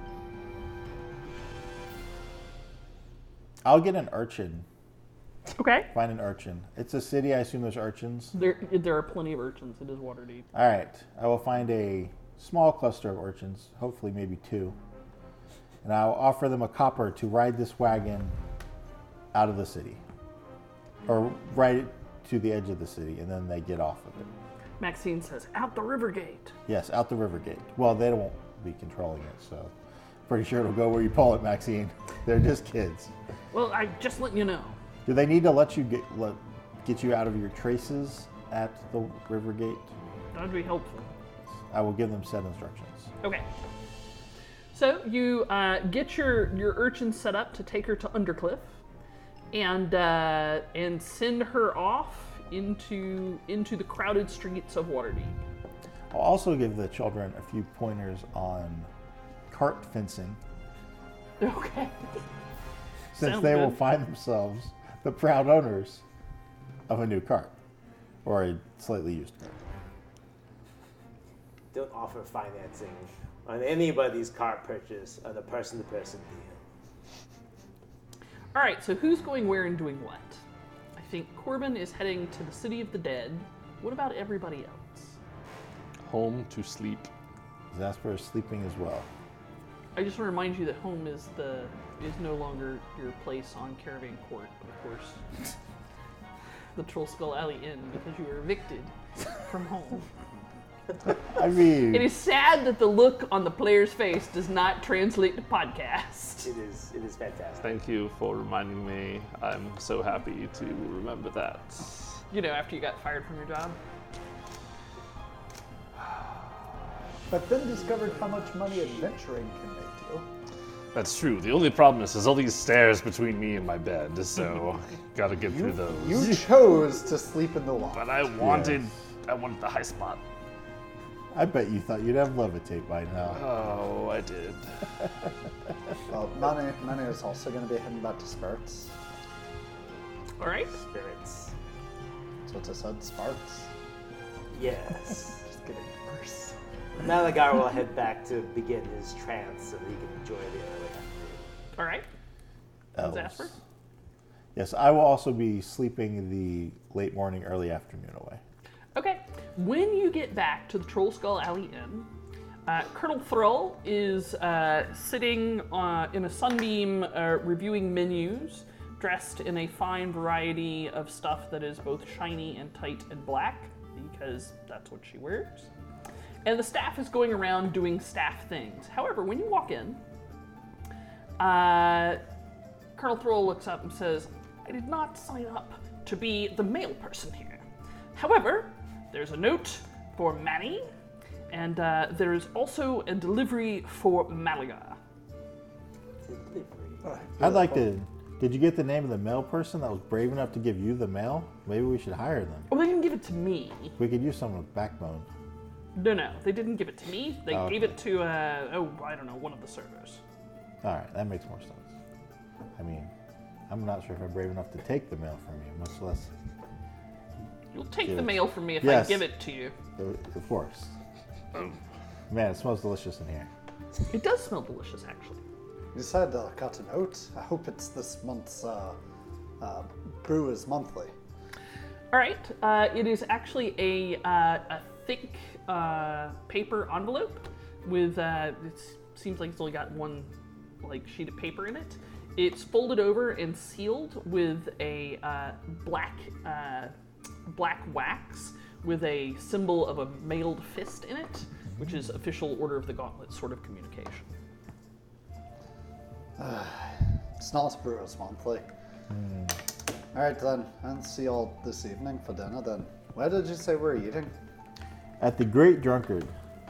I'll get an urchin. Okay. Find an urchin. It's a city. I assume there's urchins. There, there are plenty of urchins. It is water deep. All right. I will find a small cluster of urchins, hopefully maybe two, and I'll offer them a copper to ride this wagon out of the city, or ride it to the edge of the city, and then they get off of it. Maxine says, "Out the river gate." Yes, out the river gate. Well, they won't be controlling it, so pretty sure it'll go where you pull it, Maxine. They're just kids. Well, I just letting you know. Do they need to let you get let, get you out of your traces at the river gate? That'd be helpful. I will give them set instructions. Okay. So you uh, get your your urchin set up to take her to Undercliff, and uh, and send her off into into the crowded streets of Waterdeep. I'll also give the children a few pointers on cart fencing, Okay. since Sounds they will good. find themselves the proud owners of a new cart or a slightly used cart. Don't offer financing on anybody's cart purchase on a person-to-person deal. All right. So who's going where and doing what? I think Corbin is heading to the City of the Dead. What about everybody else? Home to sleep. Zasper is sleeping as well. I just want to remind you that home is the is no longer your place on Caravan Court, of course. The Troll Skull Alley Inn, because you were evicted from home. I mean, It is sad that the look on the player's face does not translate to podcast. It is. It is fantastic. Thank you for reminding me. I'm so happy to remember that. You know, after you got fired from your job. But then discovered how much money adventuring can make you. That's true. The only problem is there's all these stairs between me and my bed, so gotta get through those. You chose to sleep in the loft. But I wanted, I wanted the high spot. I bet you thought you'd have levitate by now. Oh, I did. Well, Manny, Manny is also going to be heading back to Sparts. All right. Spirits. That's what I said, Sparts. Yes. Just getting worse. Malagar will head back to begin his trance so that he can enjoy the early afternoon. All right. Elves. Zasper? Yes, I will also be sleeping the late morning, early afternoon away. Okay. When you get back to the Troll Skull Alley Inn, uh, Colonel Thrall is uh, sitting uh, in a sunbeam uh, reviewing menus, dressed in a fine variety of stuff that is both shiny and tight and black, because that's what she wears. And the staff is going around doing staff things. However, when you walk in, uh, Colonel Thrall looks up and says, I did not sign up to be the mail person here. However, there's a note for Manny, and uh, there is also a delivery for Malaga. Delivery. I'd like to. Did you get the name of the mail person that was brave enough to give you the mail? Maybe we should hire them. Oh, they didn't give it to me. We could use someone with backbone. No, no, they didn't give it to me. They Oh, gave okay. it to, uh, oh, I don't know, one of the servers. All right, that makes more sense. I mean, I'm not sure if I'm brave enough to take the mail from you, much less. You'll take Give the it. mail from me if Yes. I give it to you. Uh, Of course. Man, it smells delicious in here. It does smell delicious, actually. You said uh, got a note. I hope it's this month's uh, uh, brew is monthly. All right, uh, it is actually a, uh, a thick uh, paper envelope with, uh, it seems like it's only got one like sheet of paper in it. It's folded over and sealed with a uh, black uh, black wax with a symbol of a mailed fist in it, which is official Order of the Gauntlet sort of communication. It's not brew is monthly. All right then, and see you all this evening for dinner then. Where did you say we're eating? At the Great Drunkard.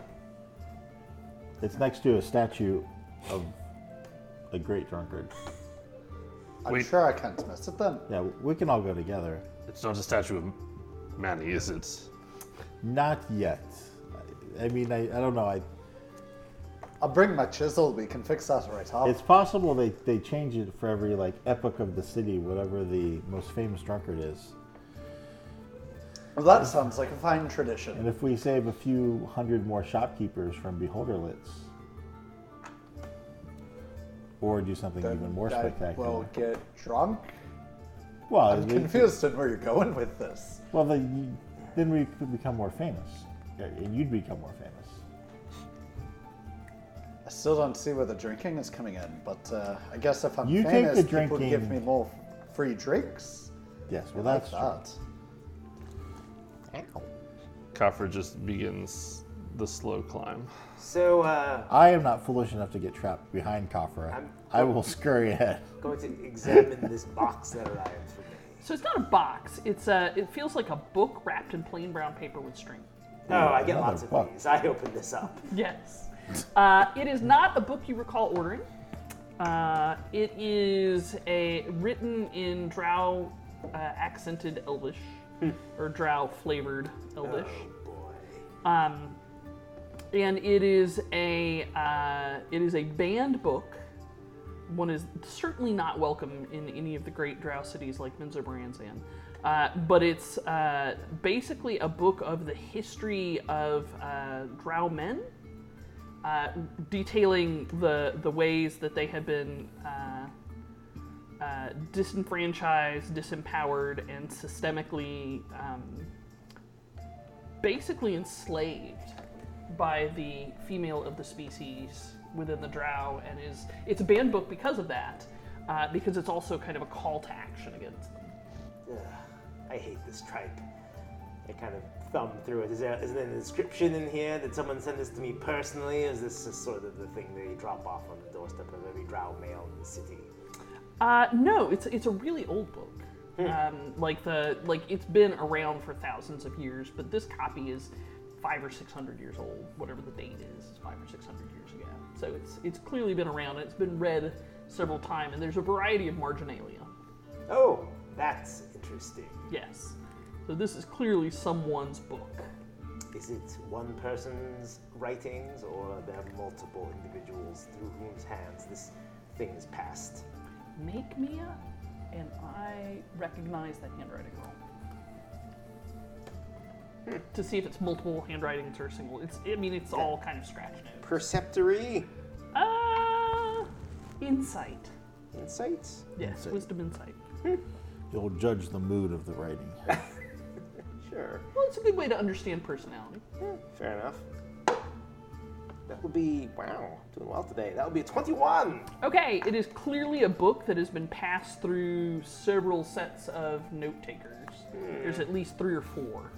It's next to a statue of a great drunkard. I'm Wait. sure I can't miss it then. Yeah, we can all go together. It's not a statue of Manny, is it? Not yet. I I mean, I, I don't know. I, I'll bring my chisel. We can fix that right off. it's possible they, they change it for every like epoch of the city, whatever the most famous drunkard is. Well, that sounds like a fine tradition. And if we save a few hundred more shopkeepers from Beholderlets, or do something Then even more I spectacular. will get drunk. well, I'm they- confused in where you're going with this. Well, then, then we could become more famous, Yeah, and you'd become more famous. I still don't see where the drinking is coming in, but uh, I guess if I'm You take famous, the people would give drinking- me more free drinks. Yes, well, I like that's true. that. Kafra just begins the slow climb. So, uh, I am not foolish enough to get trapped behind Kafra. I'm- I will scurry ahead. going to examine this box that arrived for me. So it's not a box. It's a, it feels like a book wrapped in plain brown paper with string. Oh, I get another lots of book. these. I opened this up. Yes. Uh, it is not a book you recall ordering. Uh, it is a written in Drow uh, accented Elvish or Drow flavored Elvish. Oh boy. Um, and it is a uh, it is a banned book. One is certainly not welcome in any of the great Drow cities like Minzo Baranzan. Uh, but it's uh, basically a book of the history of uh, Drow men, uh, detailing the the ways that they have been uh, uh, disenfranchised, disempowered, and systemically um, basically enslaved by the female of the species within the Drow, and is it's a banned book because of that, uh, because it's also kind of a call to action against them. Ugh, I hate this tripe. I kind of thumb through it. Is there, is there an inscription in here? Did someone send this to me personally? Or is this just sort of the thing they drop off on the doorstep of every Drow male in the city? Uh, no, it's it's a really old book. Um, like the like it's been around for thousands of years, but this copy is five or six hundred years old. Whatever the date is, it's five or six hundred years ago. So it's it's clearly been around. And it's been read several times, and there's a variety of marginalia. Oh, that's interesting. Yes. So this is clearly someone's book. Is it one person's writings, or are there multiple individuals through whose hands this thing is passed? Make me a, and I recognize that handwriting roll. To see if it's multiple handwritings or single. It's I mean it's all kind of scratch notes. Perceptory? Uh insight. Insight? Yes, Insight. wisdom insight. You'll judge the mood of the writing. Sure. Well, it's a good way to understand personality. Yeah, fair enough. That would be, wow, doing well today. That would be a twenty-one! Okay, it is clearly a book that has been passed through several sets of note takers. There's at least three or four.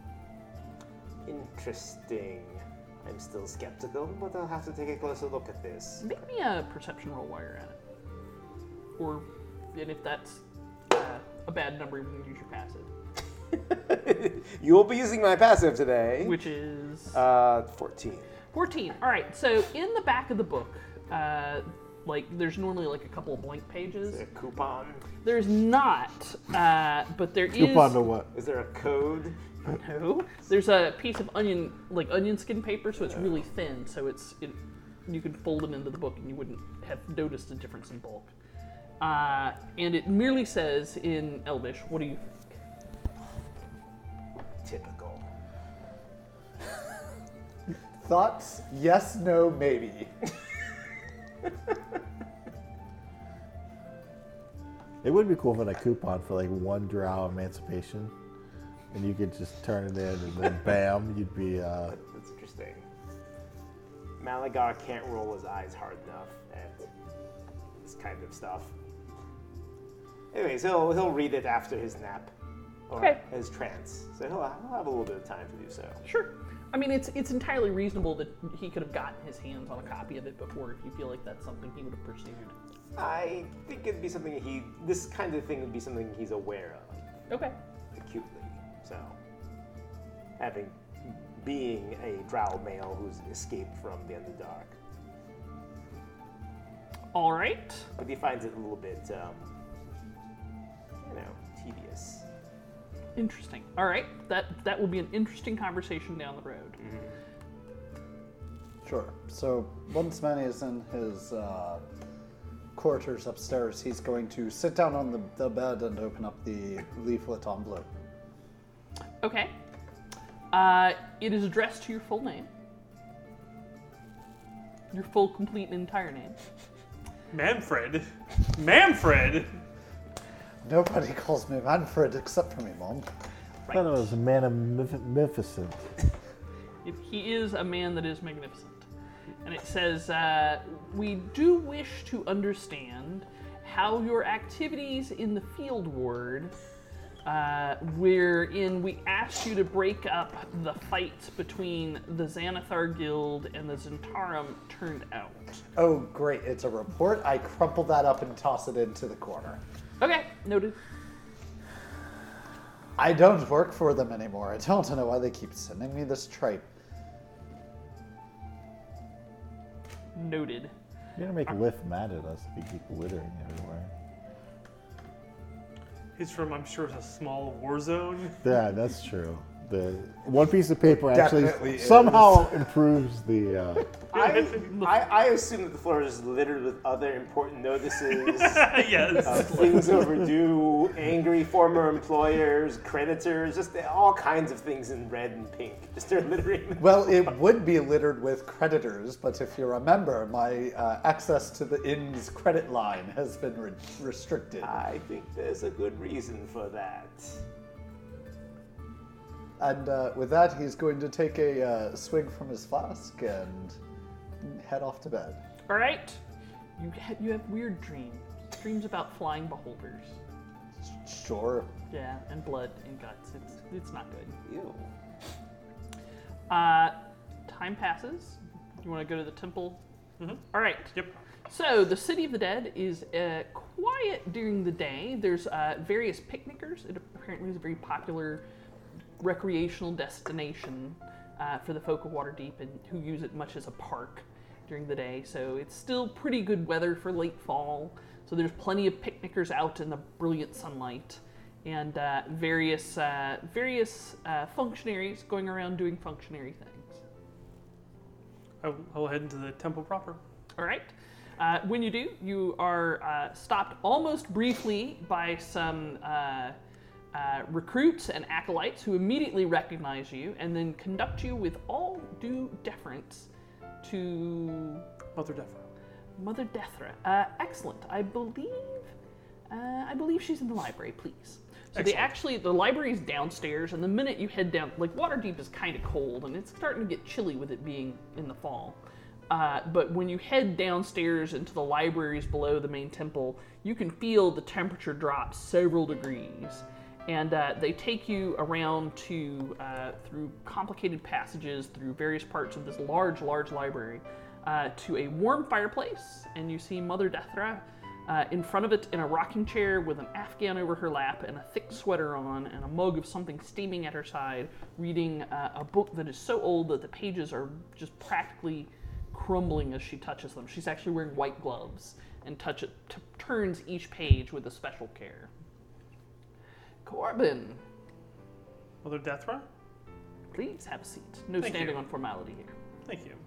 Interesting. I'm still skeptical, but I'll have to take a closer look at this. Make me a perception roll while you're at it. Or, and if that's uh, a bad number, you can use your passive. You will be using my passive today. Which is? Uh, fourteen. fourteen. All right, so in the back of the book, uh, like, there's normally like a couple of blank pages. Is there a coupon? There's not, uh, but there is... Coupon to what? Is there a code? No. There's a piece of onion, like onion skin paper, so it's really thin, so it's it, you could fold it into the book and you wouldn't have noticed a difference in bulk. Uh, and it merely says in Elvish, what do you think? Typical. Thoughts? Yes, no, maybe. It would be cool if it had a coupon for like one drow emancipation, and you could just turn it in, and then bam, you'd be. Uh, That's interesting. Malagar can't roll his eyes hard enough at this kind of stuff. Anyways, he'll he'll read it after his nap, or Okay. his trance. So he'll, he'll have a little bit of time to do so. Sure. I mean, it's it's entirely reasonable that he could have gotten his hands on a copy of it before if you feel like that's something he would have pursued. I think it'd be something he. This kind of thing would be something he's aware of Okay. acutely. So, having being a drow male who's escaped from the Underdark, All right. but he finds it a little bit, um, you know, tedious. Interesting. All right. That that will be an interesting conversation down the road. Sure. So once Manny is in his uh, quarters upstairs, he's going to sit down on the, the bed and open up the leaflet envelope. Okay. Uh, it is addressed to your full name. Your full, complete, and entire name. Manfred? Manfred? Nobody calls me Manfred except for me, Mom. I thought it was magnificent. If he is a man that is magnificent. And it says, uh, we do wish to understand how your activities in the field ward, uh, wherein we asked you to break up the fight between the Xanathar Guild and the Zentarum, turned out. Oh, great. It's a report. I crumple that up and toss it into the corner. Okay, noted. I don't work for them anymore. I don't know why they keep sending me this tripe. Noted. You're gonna make Liff mad at us if you keep littering everywhere. He's from, I'm sure, a small war zone. Yeah, that's true. The one piece of paper actually Definitely is. somehow improves the. Uh, Yeah, I, I, I assume that the floor is littered with other important notices. Yes. Uh, things overdue, angry former employers, creditors, just all kinds of things in red and pink. Just they're littering. Well, it would be littered with creditors, but if you remember, my uh, access to the inn's credit line has been re- restricted. I think there's a good reason for that. And uh, with that, he's going to take a uh, swig from his flask and head off to bed. All right. You ha- you have weird dreams. Dreams about flying beholders. Sure. Yeah, and blood and guts. It's it's not good. Ew. Uh, time passes. You want to go to the temple? Mhm. All right. Yep. So the City of the Dead is uh, quiet during the day. There's uh, various picnickers. It apparently is a very popular recreational destination uh, for the folk of Waterdeep, and who use it much as a park during the day. So it's still pretty good weather for late fall. So there's plenty of picnickers out in the brilliant sunlight, and uh, various uh, various uh, functionaries going around doing functionary things. I'll, I'll head into the temple proper. All right. Uh, when you do, you are uh, stopped almost briefly by some uh, uh, recruits and acolytes who immediately recognize you and then conduct you with all due deference to Mother Defra. Mother Dethra. Uh, excellent. I believe, uh, I believe she's in the library. Please. So they Excellent. actually, the library's downstairs, and the minute you head down, like Waterdeep is kind of cold, and it's starting to get chilly with it being in the fall. Uh, but when you head downstairs into the libraries below the main temple, you can feel the temperature drop several degrees. And uh, they take you around to, uh, through complicated passages, through various parts of this large, large library, uh, to a warm fireplace. And you see Mother Dethra uh, in front of it in a rocking chair with an afghan over her lap and a thick sweater on and a mug of something steaming at her side, reading uh, a book that is so old that the pages are just practically crumbling as she touches them. She's actually wearing white gloves and touch it, t- turns each page with a special care. Corbin, Mother Dethra? please have a seat. No Thank standing you. on formality here. Thank you.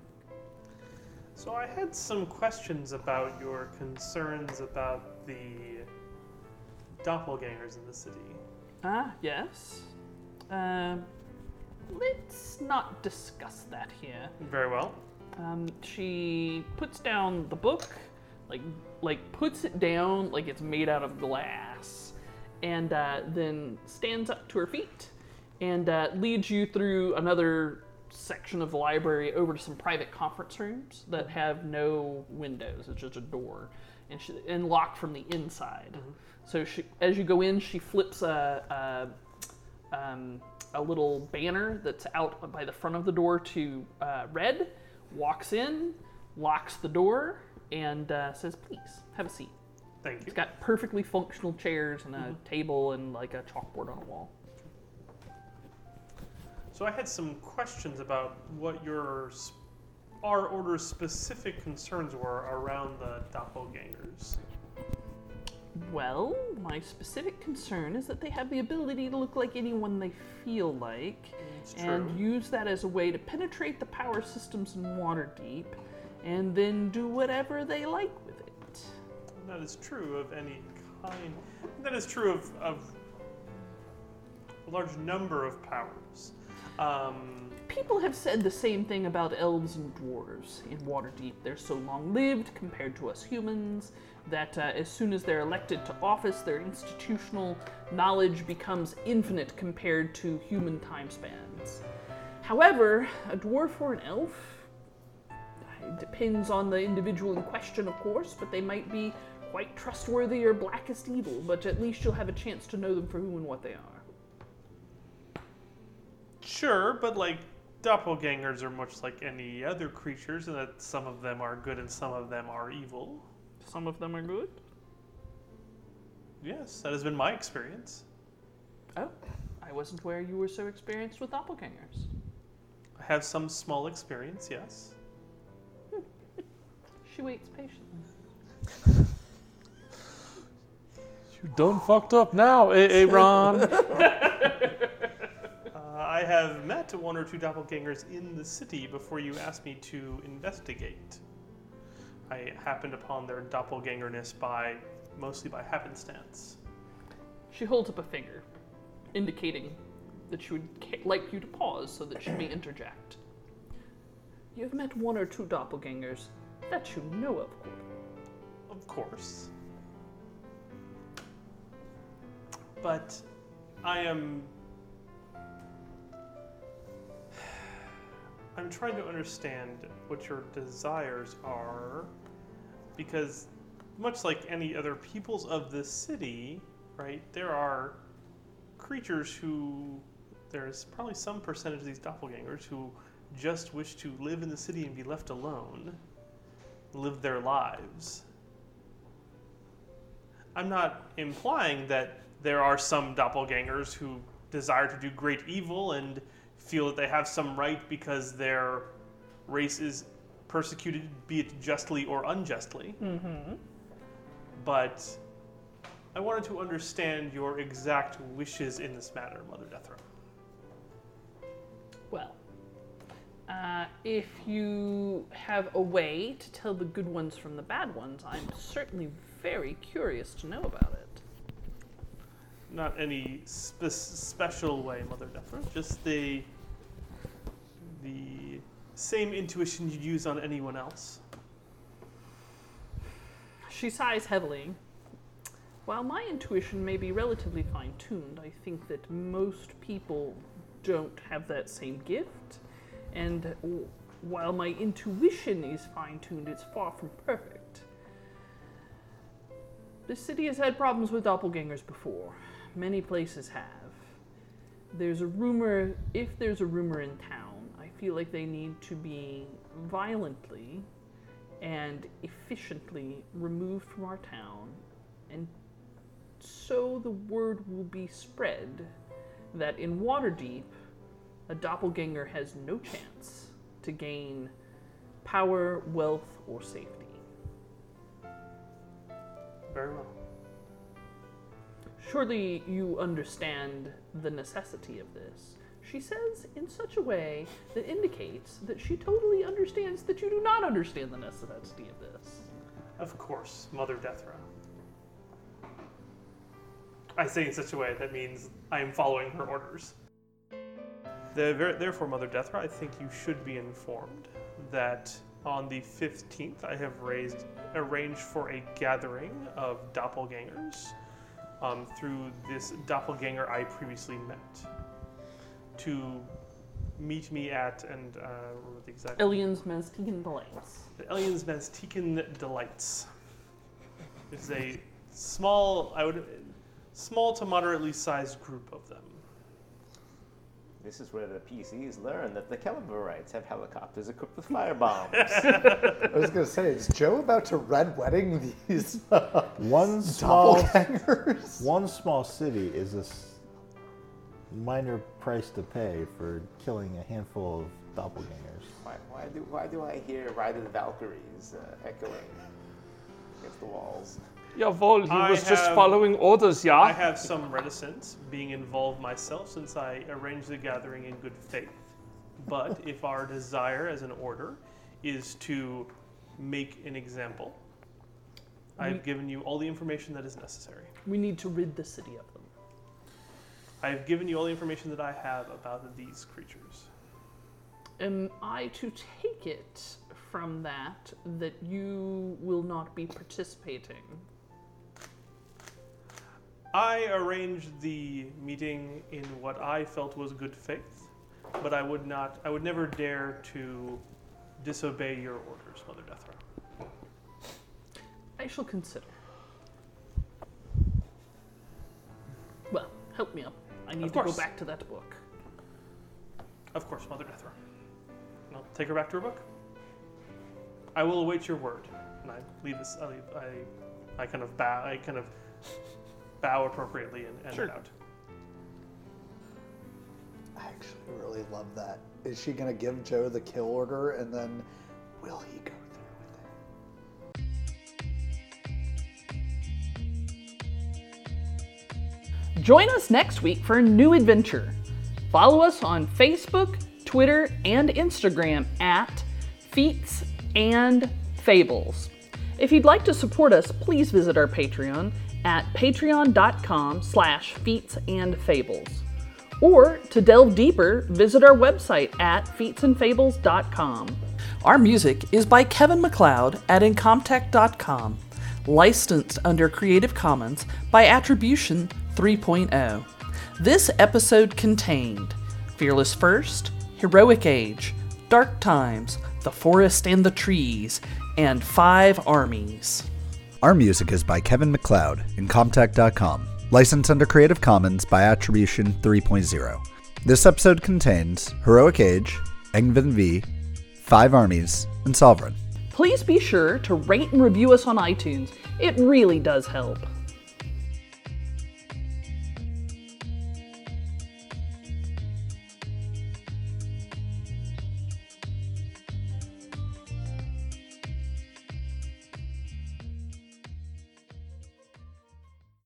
So I had some questions about your concerns about the doppelgangers in the city. Ah, yes. Um, let's not discuss that here. Very well. Um, she puts down the book, like like puts it down like it's made out of glass, and uh, then stands up to her feet and uh, leads you through another section of the library over to some private conference rooms that have no windows. It's just a door, and she, and locked from the inside. Mm-hmm. So she, as you go in, she flips a, a, um, a little banner that's out by the front of the door to uh, red, walks in, locks the door, and uh, says, please, have a seat. Thank you. It's got perfectly functional chairs and a table and like a chalkboard on a wall. So I had some questions about what your s- our order's specific concerns were around the doppelgangers. Well, my specific concern is that they have the ability to look like anyone they feel like, It's and true. use that as a way to penetrate the power systems in Waterdeep, and then do whatever they like with it. That is true of any kind. That is true of, of a large number of powers. Um, People have said the same thing about elves and dwarves in Waterdeep. They're so long-lived compared to us humans that uh, as soon as they're elected to office, their institutional knowledge becomes infinite compared to human time spans. However, a dwarf or an elf, it depends on the individual in question, of course, but they might be quite trustworthy or blackest evil, but at least you'll have a chance to know them for who and what they are. Sure, but like doppelgangers are much like any other creatures, in that some of them are good and some of them are evil. Some of them are good. Yes, that has been my experience. Oh, I wasn't aware you were so experienced with doppelgangers. I have some small experience, yes. She waits patiently. You done fucked up now, Aaron. Uh, I have met one or two doppelgangers in the city before you asked me to investigate. I happened upon their doppelgangerness by, mostly by happenstance. She holds up a finger, indicating that she would ca- like you to pause so that she may interject. You've met one or two doppelgangers that you know of. Of course. But I am... I'm trying to understand what your desires are, because much like any other peoples of the city, right, there are creatures who... There's probably some percentage of these doppelgangers who just wish to live in the city and be left alone, live their lives. I'm not implying that there are some doppelgangers who desire to do great evil and feel that they have some right because their race is persecuted, be it justly or unjustly. Mm-hmm. But I wanted to understand your exact wishes in this matter, Mother Deathra. Well, uh, if you have a way to tell the good ones from the bad ones, I'm certainly very curious to know about it. Not any spe- special way, Mother Deathra. Just the the same intuition you'd use on anyone else. She sighs heavily. While my intuition may be relatively fine-tuned, I think that most people don't have that same gift. And w- while my intuition is fine-tuned, it's far from perfect. This city has had problems with doppelgangers before. Many places have. There's a rumor, if there's a rumor in town, I feel like they need to be violently and efficiently removed from our town, and so the word will be spread that in Waterdeep, a doppelganger has no chance to gain power, wealth, or safety. Very well. Surely you understand the necessity of this. She says in such a way that indicates that she totally understands that you do not understand the necessity of this. Of course, Mother Deathra. I say in such a way that means I am following her orders. The, therefore, Mother Deathra, I think you should be informed that on the fifteenth I have raised, arranged for a gathering of doppelgangers um, through this doppelganger I previously met to meet me at, and uh, what the exact... Elian's Maztecan Delights. The Elian's Maztecan Delights. It's a small, I would, small to moderately sized group of them. This is where the P Cs learn that the Kelverites have helicopters equipped with firebombs. I was going to say, is Joe about to red wedding these uh, One small, doppelgangers? one small city is a s- minor price to pay for killing a handful of doppelgangers. Why, why, do, why do I hear Ride of the Valkyries uh, echoing against the walls? Jawohl, he I was just have- following orders, yeah? I have some reticence being involved myself since I arranged the gathering in good faith. But if our desire as an order is to make an example, I've given you all the information that is necessary. We need to rid the city of them. I've given you all the information that I have about these creatures. Am I to take it from that that you will not be participating? I arranged the meeting in what I felt was good faith, but I would not, I would never dare to disobey your orders, Mother Deathra. I shall consider. Well, help me up. I need Of to go course. back to that book. Of course, Mother Deathra. I'll take her back to her book. I will await your word. And I leave this, I, leave, I, I kind of bow, I kind of bow appropriately and, and Sure. head out. I actually really love that. Is she going to give Joe the kill order, and then will he go through with it? Join us next week for a new adventure. Follow us on Facebook, Twitter, and Instagram at Feats and Fables. If you'd like to support us, please visit our Patreon at patreon.com slash feats and fables. Or to delve deeper, visit our website at feats and fables dot com. Our music is by Kevin MacLeod at Incomtech dot com, licensed under Creative Commons by Attribution three point oh. This episode contained Fearless First, Heroic Age, Dark Times, The Forest and the Trees, and Five Armies. Our music is by Kevin MacLeod, Incomtech dot com, licensed under Creative Commons by Attribution three point oh. This episode contains Heroic Age, Engvin V, Five Armies, and Sovereign. Please be sure to rate and review us on iTunes. It really does help.